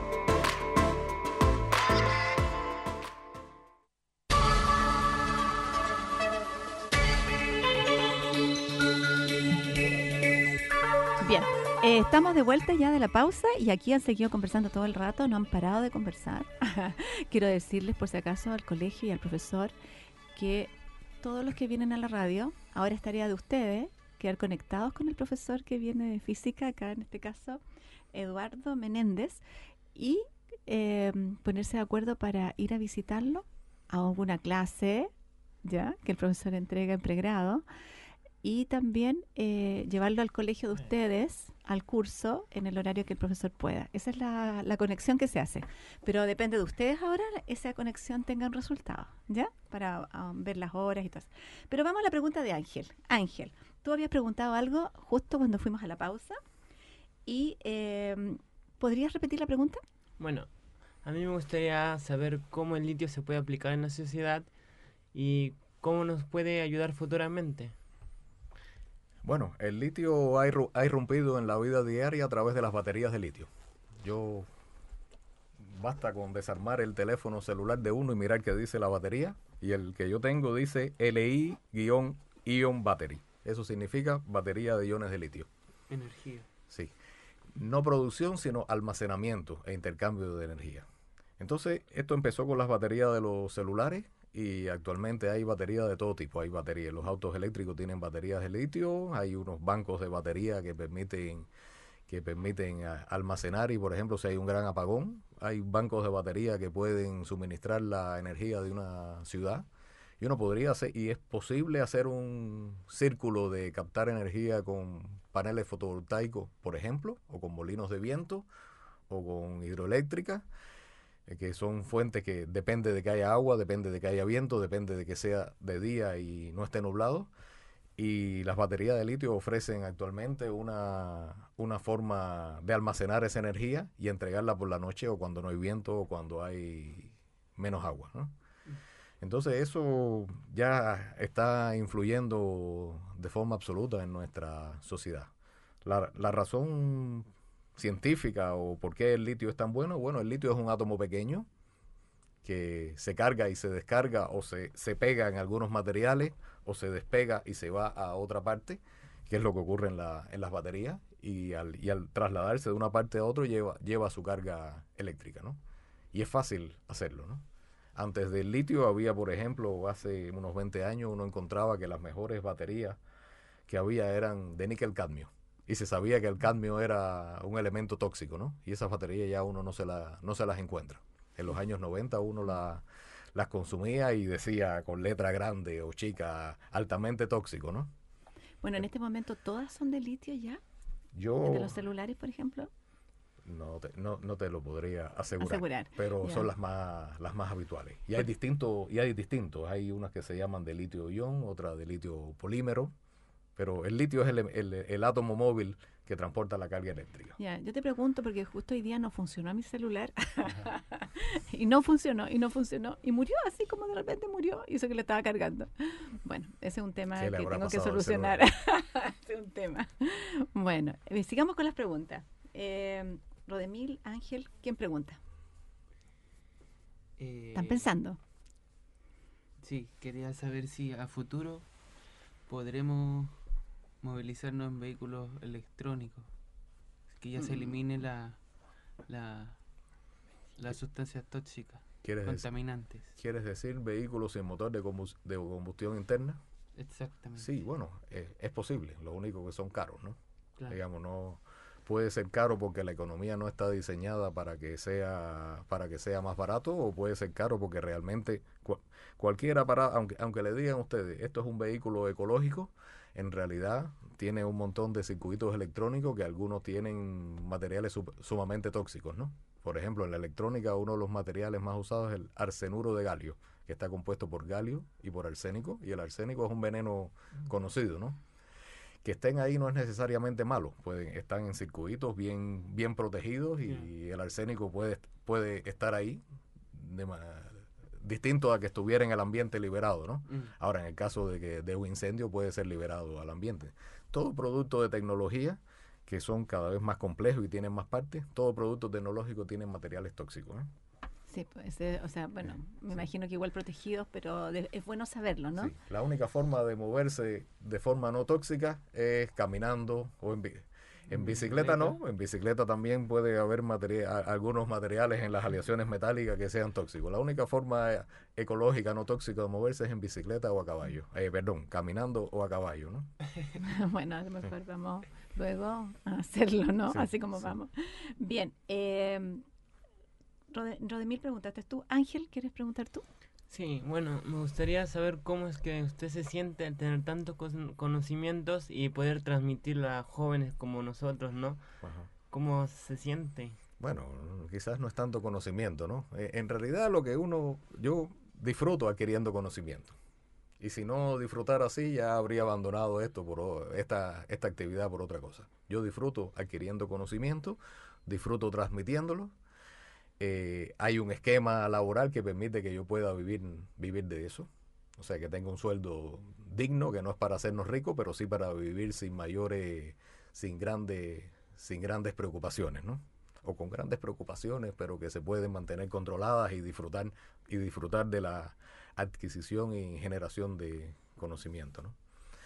Bien, eh, estamos de vuelta ya de la pausa y aquí han seguido conversando todo el rato, no han parado de conversar. Quiero decirles por si acaso al colegio y al profesor que todos los que vienen a la radio, ahora es tarea de ustedes quedar conectados con el profesor que viene de física, acá en este caso Eduardo Menéndez, y eh, ponerse de acuerdo para ir a visitarlo a alguna clase ya que el profesor entrega en pregrado. y también eh, llevarlo al colegio de ustedes, al curso, en el horario que el profesor pueda. Esa es la, la conexión que se hace. Pero depende de ustedes ahora, esa conexión tenga un resultado, ¿ya? Para um, ver las horas y todo eso. Pero vamos a la pregunta de Ángel. Ángel, tú habías preguntado algo justo cuando fuimos a la pausa. Y, eh, ¿podrías repetir la pregunta? Bueno, a mí me gustaría saber cómo el litio se puede aplicar en la sociedad y cómo nos puede ayudar futuramente. Bueno, el litio ha, irru- ha irrumpido en la vida diaria a través de las baterías de litio. Yo, basta con desarmar el teléfono celular de uno y mirar qué dice la batería, y el que yo tengo dice L I-Ion Battery. Eso significa batería de iones de litio. Energía. Sí. No producción, sino almacenamiento e intercambio de energía. Entonces, esto empezó con las baterías de los celulares y actualmente hay baterías de todo tipo. Hay baterías, los autos eléctricos tienen baterías de litio, hay unos bancos de batería que permiten que permiten a, almacenar, y por ejemplo, si hay un gran apagón, hay bancos de batería que pueden suministrar la energía de una ciudad. Y uno podría hacer, y es posible hacer un círculo de captar energía con paneles fotovoltaicos, por ejemplo, o con molinos de viento, o con hidroeléctrica, eh, que son fuentes que depende de que haya agua, depende de que haya viento, depende de que sea de día y no esté nublado. Y las baterías de litio ofrecen actualmente una, una forma de almacenar esa energía y entregarla por la noche, o cuando no hay viento, o cuando hay menos agua, ¿no? Entonces eso ya está influyendo de forma absoluta en nuestra sociedad. La, la razón científica o por qué el litio es tan bueno, bueno, el litio es un átomo pequeño que se carga y se descarga, o se, se pega en algunos materiales, o se despega y se va a otra parte, que es lo que ocurre en, la, en las baterías, y al, y al trasladarse de una parte a otra lleva, lleva su carga eléctrica, ¿no? Y es fácil hacerlo, ¿no? Antes del litio había, por ejemplo, hace unos veinte años uno encontraba que las mejores baterías que había eran de níquel cadmio. Y se sabía que el cadmio era un elemento tóxico, ¿no? Y esas baterías ya uno no se, la, no se las encuentra. En los años noventa uno la, las consumía y decía con letra grande o chica, altamente tóxico, ¿no? Bueno, en este momento todas son de litio ya. Yo... ¿Desde los celulares, por ejemplo? No te, no, no te lo podría asegurar, asegurar. pero Yeah. son las más las más habituales. Y hay distintos, y hay distintos. Hay unas que se llaman de litio-ion, otras de litio polímero, pero el litio es el, el, el átomo móvil que transporta la carga eléctrica. Ya, yo te pregunto porque justo hoy día no funcionó mi celular y no funcionó, y no funcionó, y murió así como de repente murió, y eso que le estaba cargando. Bueno, ese es un tema que tengo que solucionar. Ese es un tema. Bueno, eh, sigamos con las preguntas. Eh, Rodemil, Ángel, ¿quién pregunta? Eh, ¿Están pensando? Sí, quería saber si a futuro podremos movilizarnos en vehículos electrónicos, que ya mm. se elimine la, la las sustancias tóxicas, ¿Quieres contaminantes. Decir, ¿Quieres decir vehículos sin motor de, combust de combustión interna? Exactamente. Sí, bueno, es, es posible, lo único que son caros, ¿no? Claro. Digamos, no... Puede ser caro porque la economía no está diseñada para que sea para que sea más barato, o puede ser caro porque realmente cu cualquier aparato, aunque, aunque le digan a ustedes, esto es un vehículo ecológico, en realidad tiene un montón de circuitos electrónicos que algunos tienen materiales sumamente tóxicos, ¿no? Por ejemplo, en la electrónica uno de los materiales más usados es el arsenuro de galio, que está compuesto por galio y por arsénico, y el arsénico es un veneno conocido, ¿no? Que estén ahí no es necesariamente malo, pueden, están en circuitos bien, bien protegidos, y yeah. el arsénico puede, puede estar ahí, de, distinto a que estuviera en el ambiente liberado, ¿no? Mm. Ahora, en el caso de, que, de un incendio puede ser liberado al ambiente. Todo producto de tecnología, que son cada vez más complejos y tienen más partes, todo producto tecnológico tiene materiales tóxicos, ¿eh? Sí, pues, eh, o sea, bueno, sí, me sí. imagino que igual protegidos, pero de, es bueno saberlo, ¿no? Sí. La única forma de moverse de forma no tóxica es caminando o en, en bicicleta, ¿no? En bicicleta también puede haber material, algunos materiales en las aleaciones metálicas que sean tóxicos. La única forma ecológica no tóxica de moverse es en bicicleta o a caballo. Eh, perdón, caminando o a caballo, ¿no? Bueno, a lo mejor vamos luego a hacerlo, ¿no? Sí, así como sí. vamos. Bien, eh... Rodemil, preguntaste tú. Ángel, ¿quieres preguntar tú? Sí, bueno, me gustaría saber cómo es que usted se siente al tener tantos con- conocimientos y poder transmitirlo a jóvenes como nosotros, ¿no? Ajá. ¿Cómo se siente? Bueno, quizás no es tanto conocimiento, ¿no? Eh, en realidad lo que uno, yo disfruto adquiriendo conocimiento. Y si no disfrutara así, ya habría abandonado esto por o- esta, esta actividad por otra cosa. Yo disfruto adquiriendo conocimiento, disfruto transmitiéndolo. Eh, hay un esquema laboral que permite que yo pueda vivir, vivir de eso. O sea, que tenga un sueldo digno, que no es para hacernos ricos, pero sí para vivir sin mayores, sin grandes, sin grandes preocupaciones, ¿no? O con grandes preocupaciones, pero que se pueden mantener controladas y disfrutar, y disfrutar de la adquisición y generación de conocimiento, ¿no?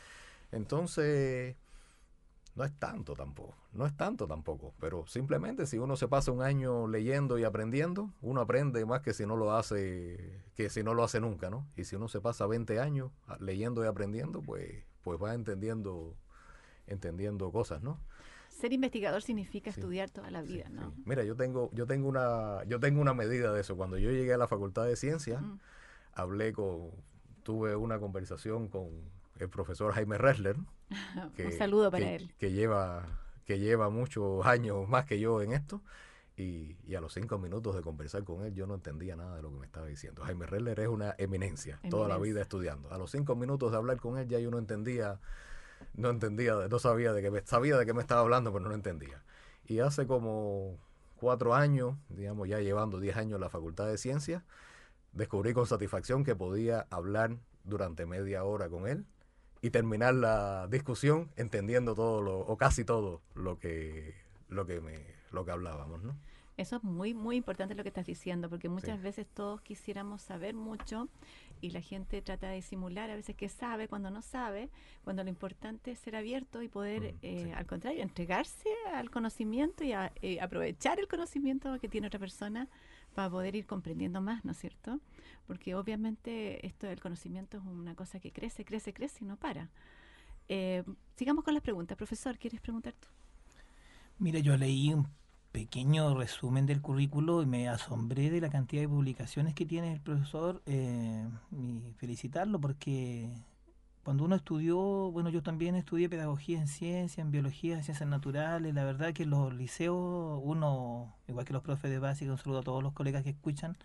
Entonces, no es tanto tampoco, no es tanto tampoco, pero simplemente si uno se pasa un año leyendo y aprendiendo, uno aprende más que si no lo hace, que si no lo hace nunca, ¿no? Y si uno se pasa veinte años a- leyendo y aprendiendo, pues, pues va entendiendo, entendiendo cosas, ¿no? Ser investigador significa Sí, estudiar toda la vida, sí, ¿no? sí. Mira, yo tengo, yo tengo una, yo tengo una medida de eso. Cuando yo llegué a la Facultad de Ciencias, Mm. hablé con, tuve una conversación con el profesor Jaime Ressler, que, Un saludo para que, él. que lleva, que lleva muchos años más que yo en esto, y, y a los cinco minutos de conversar con él yo no entendía nada de lo que me estaba diciendo. Jaime Ressler es una eminencia, toda la Eminencia. vida estudiando. A los cinco minutos de hablar con él ya yo no entendía, no entendía, no sabía de qué me, sabía de qué me estaba hablando, pero no lo entendía. Y hace como cuatro años, digamos ya llevando diez años en la Facultad de Ciencias, descubrí con satisfacción que podía hablar durante media hora con él y terminar la discusión entendiendo todo lo, o casi todo lo que, lo que me, lo que hablábamos, ¿no? Eso es muy, muy importante lo que estás diciendo, porque muchas Sí. veces todos quisiéramos saber mucho y la gente trata de disimular a veces que sabe cuando no sabe, cuando lo importante es ser abierto y poder, Mm, eh, sí. al contrario, entregarse al conocimiento y a- eh, aprovechar el conocimiento que tiene otra persona para poder ir comprendiendo más, ¿no es cierto? Porque obviamente esto del conocimiento es una cosa que crece, crece, crece y no para. Eh, sigamos con las preguntas. Profesor, ¿quieres preguntar tú? Mira, yo leí un pequeño resumen del currículo y me asombré de la cantidad de publicaciones que tiene el profesor. Eh, y felicitarlo porque cuando uno estudió, bueno, yo también estudié pedagogía en ciencia, en biología, en ciencias naturales. La verdad que en los liceos, uno, igual que los profes de básica, un saludo a todos los colegas que escuchan,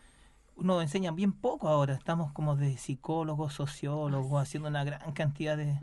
uno enseña bien poco ahora. Estamos como de psicólogos, sociólogos, haciendo una gran cantidad de...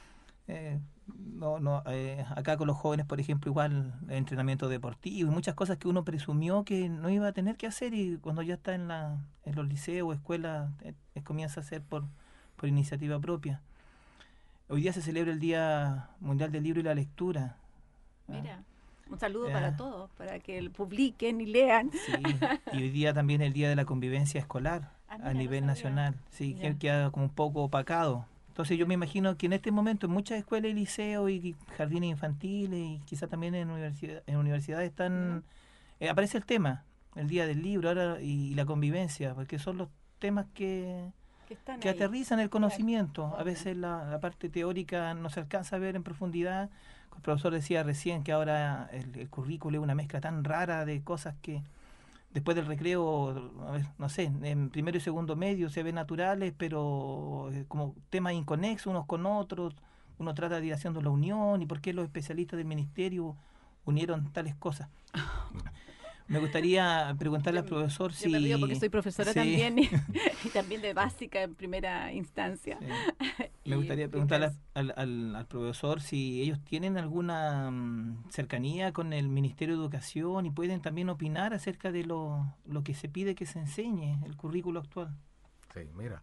eh, no, no, eh, acá con los jóvenes, por ejemplo, igual entrenamiento deportivo y muchas cosas que uno presumió que no iba a tener que hacer y cuando ya está en, la, en los liceos o escuelas eh, eh, comienza a hacer por, por iniciativa propia. Hoy día se celebra el Día Mundial del Libro y la Lectura. ¿ah? Mira, un saludo Ya. para todos, para que lo publiquen y lean. Sí, y hoy día también el Día de la Convivencia Escolar Ah, a mira, no nivel sabía. nacional. Sí, que Ya. queda como un poco opacado. Entonces yo me imagino que en este momento en muchas escuelas y liceos y jardines infantiles y quizás también en, universidad, en universidades están, eh, aparece el tema, el Día del Libro ahora y, y la convivencia, porque son los temas que, Que están que ahí. aterrizan el conocimiento. A obvio. veces la, la parte teórica no se alcanza a ver en profundidad. El profesor decía recién que ahora el, el currículo es una mezcla tan rara de cosas que después del recreo, a ver, no sé, en primero y segundo medio se ven naturales, pero eh, como temas inconexos unos con otros, uno trata de ir haciendo la unión y por qué los especialistas del ministerio unieron tales cosas. Me gustaría preguntarle al profesor Yo si... me río porque soy profesora Sí. también y, y también de básica en primera instancia. Sí. Y- Me gustaría y preguntarle pues, al, al, al profesor si ellos tienen alguna mm, cercanía con el Ministerio de Educación y pueden también opinar acerca de lo, lo que se pide que se enseñe, el currículo actual. Sí, mira,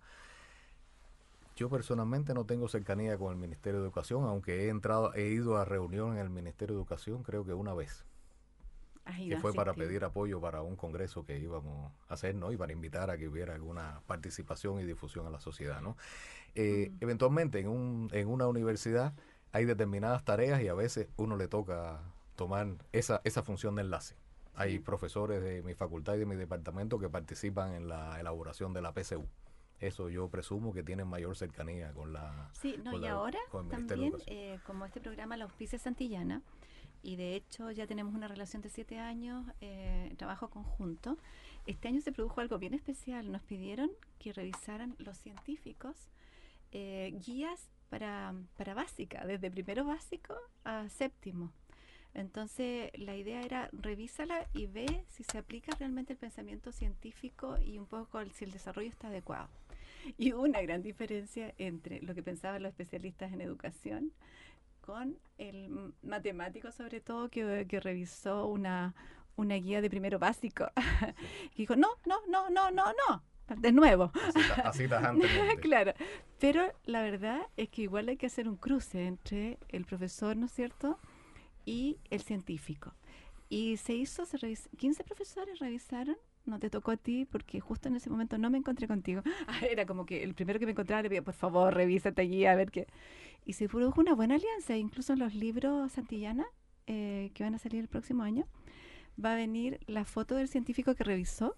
yo personalmente no tengo cercanía con el Ministerio de Educación, aunque he entrado, he ido a reunión en el Ministerio de Educación creo que una vez, has que ido a fue para asistir. pedir apoyo para un congreso que íbamos a hacer, ¿no? Y para invitar a que hubiera alguna participación y difusión a la sociedad, ¿no? Eh, Mm. Eventualmente en, un, en una universidad hay determinadas tareas y a veces uno le toca tomar esa, esa función de enlace. Hay Sí. profesores de mi facultad y de mi departamento que participan en la elaboración de la P C U. Eso yo presumo que tienen mayor cercanía con la... Sí, no, con y la- ahora con el Ministerio de también, Educación. eh, como este programa la auspicia Santillana, y de hecho ya tenemos una relación de siete años, eh, trabajo conjunto. Este año se produjo algo bien especial. Nos pidieron que revisaran los científicos eh, guías para, para básica, desde primero básico a séptimo. Entonces la idea era revísala y ve si se aplica realmente el pensamiento científico y un poco el, si el desarrollo está adecuado. Y hubo una gran diferencia entre lo que pensaban los especialistas en educación con el matemático, sobre todo, que, que revisó una, una guía de primero básico. Y dijo, no, no, no, no, no, no. De nuevo. Así, así tajantemente. Claro. Pero la verdad es que igual hay que hacer un cruce entre el profesor, ¿no es cierto?, y el científico. Y se hizo, se revis- quince profesores revisaron. No te tocó a ti porque justo en ese momento no me encontré contigo. Era como que el primero que me encontraba le pedía, por favor, revisa esta guía, a ver qué. Y se produjo una buena alianza. Incluso en los libros Santillana, eh, que van a salir el próximo año, va a venir la foto del científico que revisó,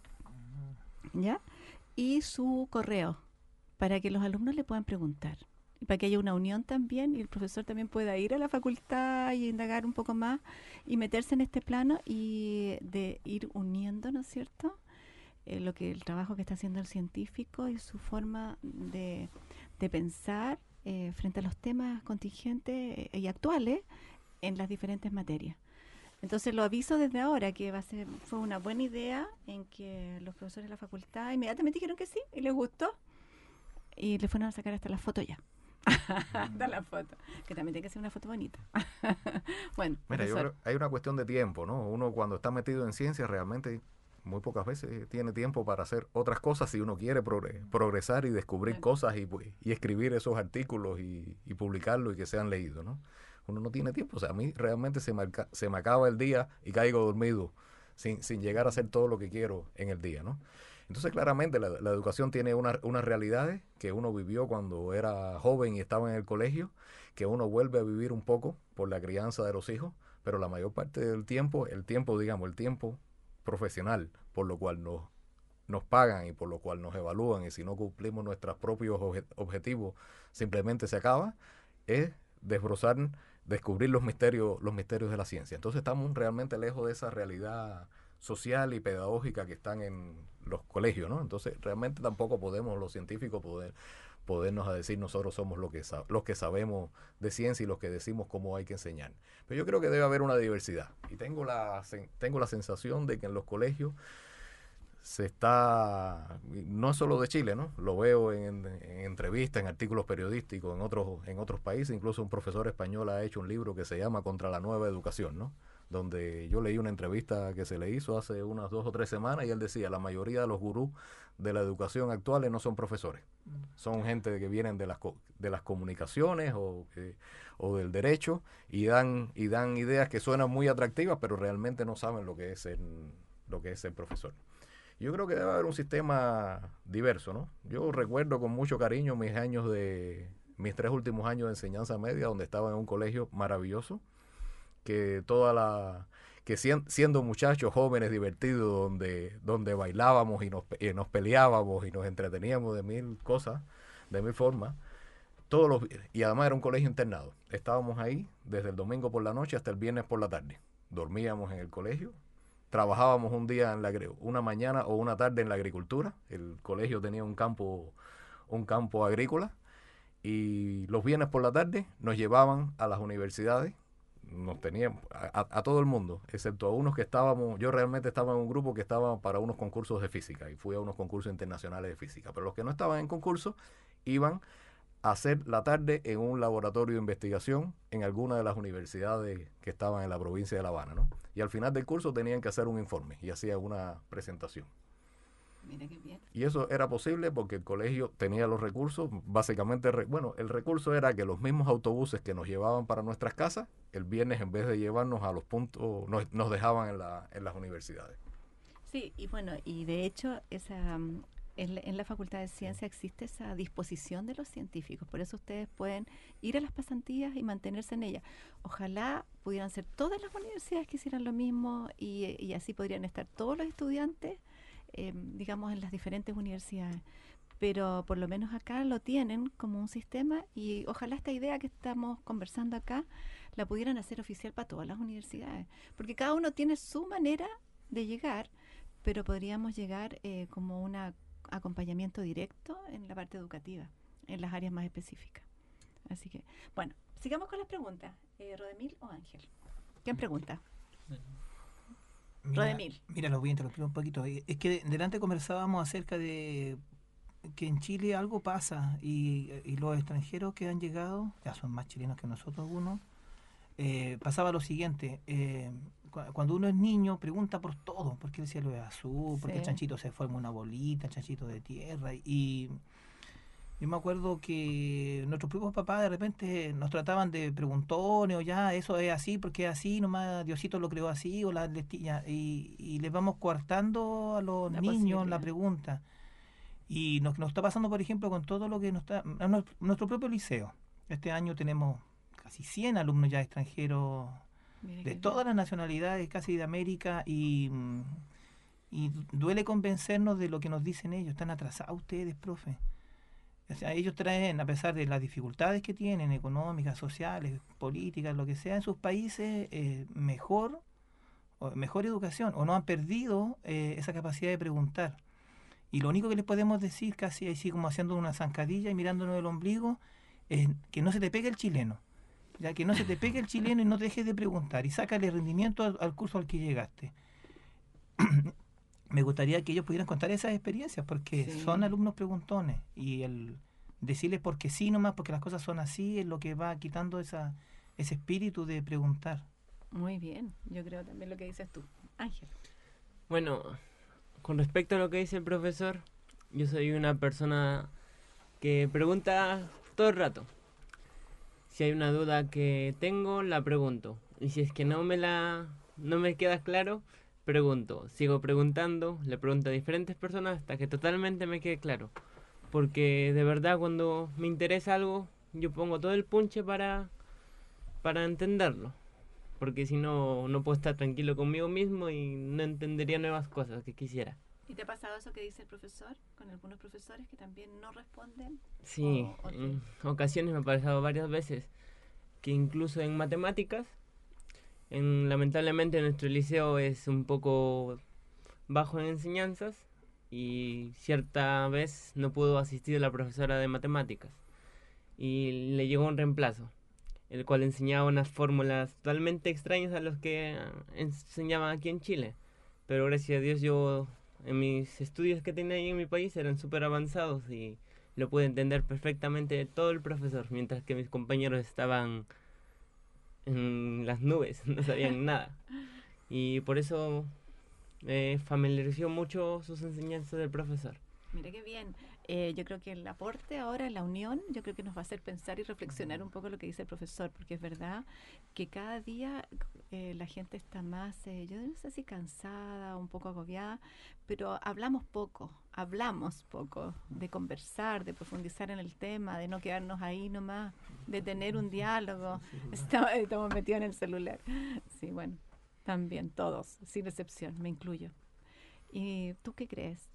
¿ya? Y su correo, para que los alumnos le puedan preguntar. Y para que haya una unión también y el profesor también pueda ir a la facultad y indagar un poco más y meterse en este plano y de ir uniendo, ¿no es cierto?, eh, lo que el trabajo que está haciendo el científico y su forma de, de pensar eh, frente a los temas contingentes eh, y actuales en las diferentes materias. Entonces lo aviso desde ahora que va a ser, fue una buena idea en que los profesores de la facultad inmediatamente dijeron que sí y les gustó y le fueron a sacar hasta la foto ya. Hasta la foto, que también tiene que ser una foto bonita. Bueno, mira, yo profesor. creo hay una cuestión de tiempo, ¿no? Uno cuando está metido en ciencia realmente muy pocas veces tiene tiempo para hacer otras cosas si uno quiere progre- progresar y descubrir Bueno. cosas y, pues, y escribir esos artículos y, y publicarlos y que sean leídos, ¿no? Uno no tiene tiempo. O sea, a mí realmente se me, alca- se me acaba el día y caigo dormido sin, sin llegar a hacer todo lo que quiero en el día, ¿no? Entonces, claramente, la, la educación tiene una- unas realidades que uno vivió cuando era joven y estaba en el colegio, que uno vuelve a vivir un poco por la crianza de los hijos, pero la mayor parte del tiempo, el tiempo, digamos, el tiempo profesional, por lo cual nos, nos pagan y por lo cual nos evalúan, y si no cumplimos nuestros propios obje- objetivos, simplemente se acaba, es desbrozar, descubrir los misterios, los misterios de la ciencia. Entonces estamos realmente lejos de esa realidad social y pedagógica que están en los colegios, ¿no? Entonces realmente tampoco podemos los científicos poder podernos a decir nosotros somos lo que sa- los que sabemos de ciencia y los que decimos cómo hay que enseñar. Pero yo creo que debe haber una diversidad y tengo la sen- tengo la sensación de que en los colegios se está, no solo de Chile, ¿no? Lo veo en, en entrevistas, en artículos periodísticos en otros en otros países. Incluso un profesor español ha hecho un libro que se llama Contra la Nueva Educación, ¿no? Donde yo leí una entrevista que se le hizo hace unas dos o tres semanas y él decía, la mayoría de los gurús de la educación actuales no son profesores, son gente que vienen de las co- de las comunicaciones o, que- o del derecho y dan y dan ideas que suenan muy atractivas, pero realmente no saben lo que es ser, lo que es ser profesor. Yo creo que debe haber un sistema diverso, ¿no? Yo recuerdo con mucho cariño mis años de mis tres últimos años de enseñanza media, donde estaba en un colegio maravilloso, que toda la que sien- siendo muchachos jóvenes divertidos, donde donde bailábamos y nos, pe- y nos peleábamos y nos entreteníamos de mil cosas, de mil formas, todos los vi- y además era un colegio internado. Estábamos ahí desde el domingo por la noche hasta el viernes por la tarde. Dormíamos en el colegio, trabajábamos un día en la agri- una mañana o una tarde en la agricultura. El colegio tenía un campo un campo agrícola y los viernes por la tarde nos llevaban a las universidades. Nos tenían a, a- a todo el mundo, excepto a unos que estábamos, yo realmente estaba en un grupo que estaba para unos concursos de física y fui a unos concursos internacionales de física, pero los que no estaban en concurso iban a hacer la tarde en un laboratorio de investigación en alguna de las universidades que estaban en la provincia de La Habana, ¿no? Y al final del curso tenían que hacer un informe y hacían una presentación. Mira qué bien. Y eso era posible porque el colegio tenía los recursos, básicamente, re- bueno, el recurso era que los mismos autobuses que nos llevaban para nuestras casas, el viernes en vez de llevarnos a los puntos, nos, nos dejaban en, la, en las universidades. Sí, y bueno, y de hecho esa mm, en, la- en la Facultad de Ciencia existe esa disposición de los científicos, por eso ustedes pueden ir a las pasantías y mantenerse en ellas. Ojalá pudieran ser todas las universidades que hicieran lo mismo y, y así podrían estar todos los estudiantes, eh, digamos, en las diferentes universidades. pero por lo menos acá lo tienen como un sistema y ojalá esta idea que estamos conversando acá la pudieran hacer oficial para todas las universidades, porque cada uno tiene su manera de llegar, pero podríamos llegar eh, como un acompañamiento directo en la parte educativa, en las áreas más específicas. Así que, bueno, sigamos con las preguntas. Eh, ¿Rodemil o Ángel? ¿Quién pregunta? Mira, Rodemil. Mira, los voy a interrumpir un poquito. Es que delante conversábamos acerca de que en Chile algo pasa y, y los extranjeros que han llegado, ya son más chilenos que nosotros algunos, eh, pasaba lo siguiente. Eh, cu- cuando uno es niño pregunta por todo, por qué el cielo es azul, por qué el Sí. chanchito se forma una bolita, el chanchito de tierra. Y yo me acuerdo que nuestros propios papás de repente nos trataban de preguntones o ya, eso es así porque es así, nomás Diosito lo creó así, o la destilla, y, y les vamos coartando a los La niños posibilidad. la pregunta. Y nos, nos está pasando, por ejemplo, con todo lo que nos está... a nues- nuestro propio liceo. Este año tenemos casi cien alumnos ya extranjeros Mira de qué todas bien. las nacionalidades, casi de América, y, mm, y duele convencernos de lo que nos dicen ellos. Están atrasados ustedes, profe. O sea, ellos traen, a pesar de las dificultades que tienen, económicas, sociales, políticas, lo que sea, en sus países, eh, mejor, o mejor educación, o no han perdido eh, esa capacidad de preguntar. Y lo único que les podemos decir, casi así como haciendo una zancadilla y mirándonos el ombligo, es que no se te pegue el chileno. Ya que no se te pegue el chileno y no dejes de preguntar y sácale rendimiento al, al curso al que llegaste. Me gustaría que ellos pudieran contar esas experiencias porque Sí. son alumnos preguntones y el decirles porque sí nomás, porque las cosas son así, es lo que va quitando esa, ese espíritu de preguntar. Muy bien, yo creo también lo que dices tú. Ángel. Bueno, con respecto a lo que dice el profesor, yo soy una persona que pregunta todo el rato. Si hay una duda que tengo, la pregunto. Y si es que no me la no me queda claro, pregunto. Sigo preguntando, le pregunto a diferentes personas hasta que totalmente me quede claro. Porque de verdad cuando me interesa algo, yo pongo todo el punche para, para entenderlo. Porque si no, no puedo estar tranquilo conmigo mismo y no entendería nuevas cosas que quisiera. ¿Y te ha pasado eso que dice el profesor con algunos profesores que también no responden? Sí, O- o te- en ocasiones me ha pasado varias veces que incluso en matemáticas, en, lamentablemente nuestro liceo es un poco bajo en enseñanzas y cierta vez no pudo asistir la profesora de matemáticas y le llegó un reemplazo, el cual enseñaba unas fórmulas totalmente extrañas a los que ah, enseñaban aquí en Chile. Pero gracias a Dios yo, en mis estudios que tenía ahí en mi país, eran súper avanzados y lo pude entender perfectamente todo el profesor, mientras que mis compañeros estaban en las nubes, no sabían nada. Y por eso me familiarizó mucho sus enseñanzas del profesor. Mira qué bien. Eh, yo creo que el aporte ahora, la unión, yo creo que nos va a hacer pensar y reflexionar un poco lo que dice el profesor, porque es verdad que cada día eh, la gente está más, eh, yo no sé si cansada, un poco agobiada, pero hablamos poco, hablamos poco de conversar, de profundizar en el tema, de no quedarnos ahí nomás, de tener un diálogo. Estamos, estamos metidos en el celular. Sí, bueno, también todos, sin excepción, me incluyo. ¿Y tú qué crees?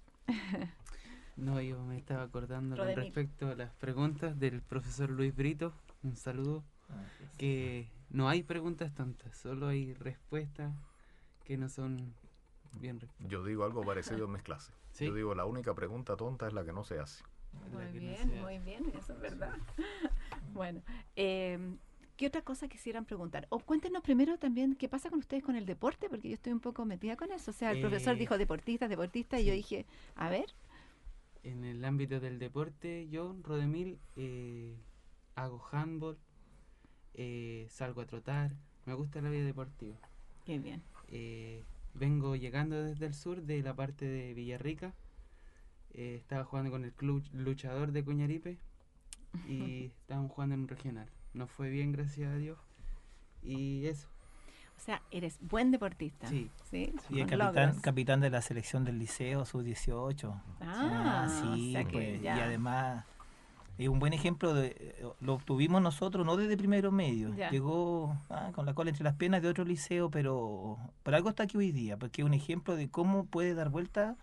No, yo me estaba acordando con Rodemil. respecto a las preguntas del profesor Luis Brito, un saludo, que no hay preguntas tontas, solo hay respuestas que no son bien respuestas. Yo digo algo parecido en mis clases. ¿Sí? Yo digo, la única pregunta tonta es la que no se hace. Muy La que no bien, se muy hace. bien, eso es verdad. Bueno, eh, ¿qué otra cosa quisieran preguntar? O cuéntenos primero también qué pasa con ustedes con el deporte, porque yo estoy un poco metida con eso. O sea, el profesor Eh, dijo deportistas, deportistas, y yo sí. dije, a ver, En el ámbito del deporte, yo, Rodemil, eh, hago handball, eh, salgo a trotar, me gusta la vida deportiva. qué bien. Eh, vengo llegando desde el sur, de la parte de Villarrica. Eh, estaba jugando con el club luchador de Coñaripe y estábamos jugando en un regional. Nos fue bien, gracias a Dios. Y eso. O sea, eres buen deportista. Sí. ¿Sí? Y es Con capitán, logros. capitán de la selección del liceo sub dieciocho. Ah, sí, o sea que pues, y ya. además es un buen ejemplo, de, eh, lo obtuvimos nosotros, no desde primero medio. Ya. Llegó ah, con la cola entre las piernas de otro liceo, pero por algo está aquí hoy día, porque es un ejemplo de cómo puede dar vuelta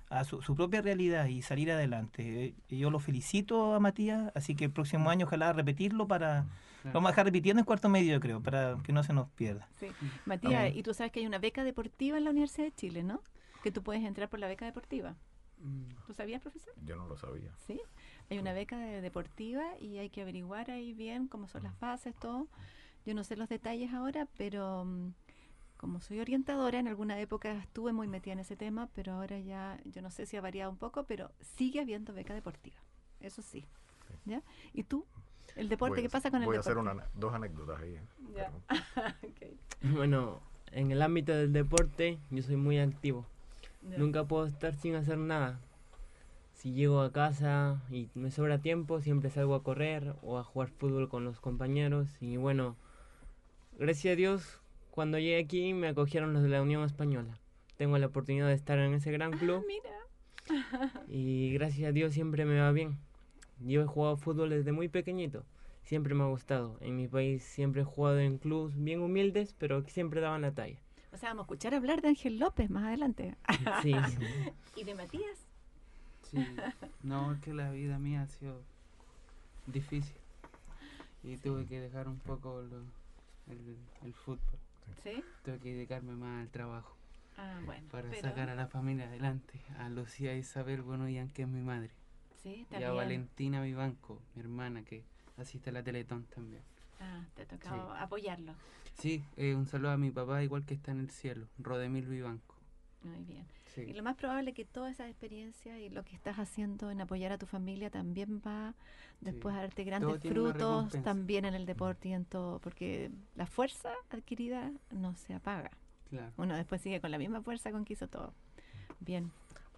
a su, su propia realidad y salir adelante. Eh, yo lo felicito a Matías, así que el próximo año ojalá repetirlo para... Claro. Vamos a dejar repitiendo en cuarto medio, yo creo, para que no se nos pierda. Sí. Matías, y tú sabes que hay una beca deportiva en la Universidad de Chile, ¿no? Que tú puedes entrar por la beca deportiva. ¿Tú sabías, profesor? Yo no lo sabía. Sí, hay una beca de deportiva y hay que averiguar ahí bien cómo son las bases, todo. Yo no sé los detalles ahora, pero um, como soy orientadora, en alguna época estuve muy metida en ese tema, pero ahora ya, yo no sé si ha variado un poco, pero sigue habiendo beca deportiva. Eso sí. ¿Ya? ¿Y tú? ¿El deporte? ¿Qué pasa con el voy deporte? Voy a hacer una, dos anécdotas ahí. ¿eh? Ya. Okay. Bueno, en el ámbito del deporte, yo soy muy activo. Ya. Nunca puedo estar sin hacer nada. Si llego a casa y me sobra tiempo, siempre salgo a correr o a jugar fútbol con los compañeros. Y bueno, gracias a Dios, cuando llegué aquí me acogieron los de la Unión Española. Tengo la oportunidad de estar en ese gran club. Ah, mira. Y gracias a Dios siempre me va bien. Yo he jugado fútbol desde muy pequeñito. Siempre me ha gustado. En mi país siempre he jugado en clubes bien humildes, pero que siempre daban la talla. O sea, vamos a escuchar hablar de Ángel López más adelante. Sí. ¿Y de Matías? Sí. No, es que la vida mía ha sido difícil. Y tuve que dejar un poco lo, el, el fútbol. ¿Sí? Tuve que dedicarme más al trabajo. Ah, bueno. Para pero... sacar a la familia adelante. A Lucía Isabel Bonoyan, que es mi madre. Sí, y también. a Valentina Vivanco, mi hermana, que asiste a la Teletón también. Ah, te ha tocado sí. apoyarlo. Sí, eh, un saludo a mi papá, igual que está en el cielo, Rodemil Vivanco. Muy bien. Sí. Y lo más probable es que toda esa experiencia y lo que estás haciendo en apoyar a tu familia también va después sí. a darte grandes frutos también en el deporte y en todo, porque la fuerza adquirida no se apaga. Claro. Uno después sigue con la misma fuerza con que hizo todo. Bien.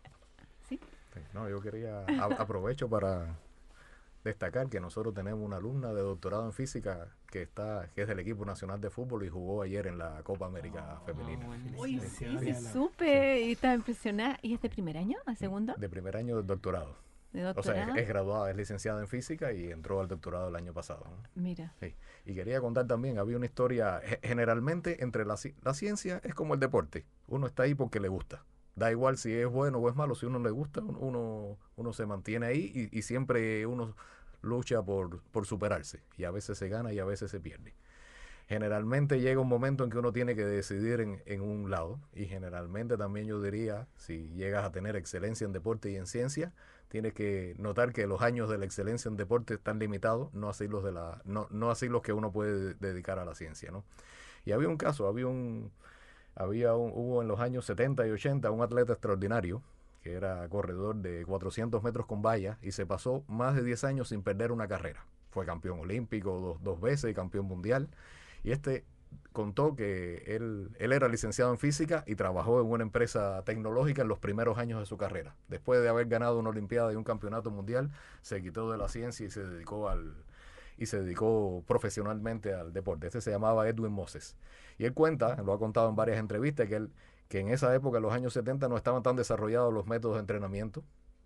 ¿Sí? No, yo quería, a, aprovecho para destacar que nosotros tenemos una alumna de doctorado en física que está que es del equipo nacional de fútbol y jugó ayer en la Copa América oh, Femenina. Oh, Uy, sí, sí, sí, supe sí. y estaba impresionada. ¿Y es de primer año, a segundo? De primer año del doctorado. ¿De doctorado? O sea, es, es graduada, es licenciada en física y entró al doctorado el año pasado, ¿no? Mira. Sí. Y quería contar también, había una historia, generalmente entre la, la ciencia es como el deporte, uno está ahí porque le gusta. Da igual si es bueno o es malo, si uno le gusta, uno, uno se mantiene ahí y, y siempre uno lucha por, por superarse. Y a veces se gana y a veces se pierde. Generalmente llega un momento en que uno tiene que decidir en, en un lado. Y generalmente también yo diría, si llegas a tener excelencia en deporte y en ciencia, tienes que notar que los años de la excelencia en deporte están limitados, no así los, de la, no, no así los que uno puede dedicar a la ciencia, ¿no? Y había un caso, había un... Había un, hubo en los años setenta y ochenta un atleta extraordinario que era corredor de cuatrocientos metros con vallas y se pasó más de diez años sin perder una carrera. Fue campeón olímpico dos, dos veces y campeón mundial. Y este contó que él, él era licenciado en física y trabajó en una empresa tecnológica en los primeros años de su carrera. Después de haber ganado una olimpiada y un campeonato mundial, se quitó de la ciencia y se dedicó al... y se dedicó profesionalmente al deporte. Este se llamaba Edwin Moses. Y él cuenta, lo ha contado en varias entrevistas, que, él, que en esa época, en los años setenta, no estaban tan desarrollados los métodos de entrenamiento,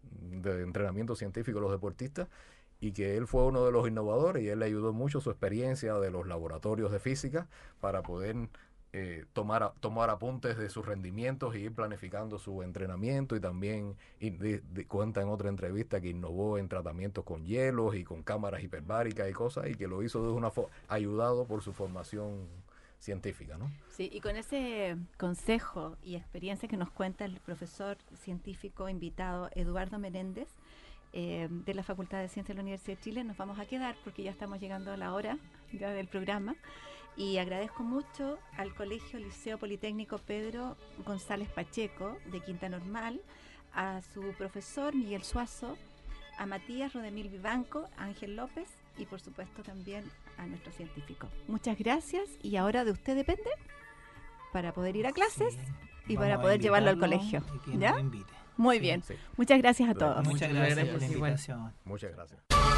de entrenamiento científico de los deportistas, y que él fue uno de los innovadores y él le ayudó mucho su experiencia de los laboratorios de física para poder eh, tomar, tomar apuntes de sus rendimientos y ir planificando su entrenamiento, y también y de, de, cuenta en otra entrevista que innovó en tratamientos con hielos y con cámaras hiperbáricas y cosas, y que lo hizo de una forma ayudado por su formación científica, ¿no? Sí, y con ese consejo y experiencia que nos cuenta el profesor científico invitado Eduardo Menéndez, eh, de la Facultad de Ciencias de la Universidad de Chile, nos vamos a quedar porque ya estamos llegando a la hora ya del programa. Y agradezco mucho al Colegio Liceo Politécnico Pedro González Pacheco de Quinta Normal, a su profesor Miguel Suazo, a Matías Rodemil Vivanco, a Ángel López y por supuesto también a nuestro científico. Muchas gracias, y ahora de usted depende para poder ir a clases sí, y para poder llevarlo al colegio. ¿Ya? Muy sí, bien. Sí. Muchas gracias a todos. Muchas gracias por la invitación. Muchas gracias.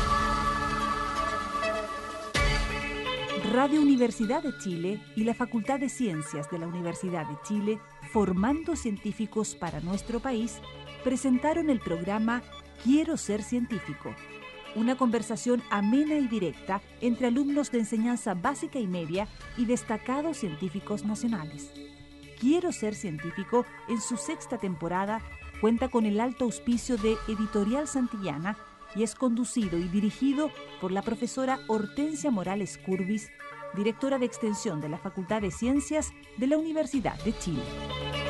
Radio Universidad de Chile y la Facultad de Ciencias de la Universidad de Chile, formando científicos para nuestro país, presentaron el programa Quiero ser científico, una conversación amena y directa entre alumnos de enseñanza básica y media y destacados científicos nacionales. Quiero ser científico, en su sexta temporada, cuenta con el alto auspicio de Editorial Santillana y es conducido y dirigido por la profesora Hortensia Morales Curbis, directora de Extensión de la Facultad de Ciencias de la Universidad de Chile.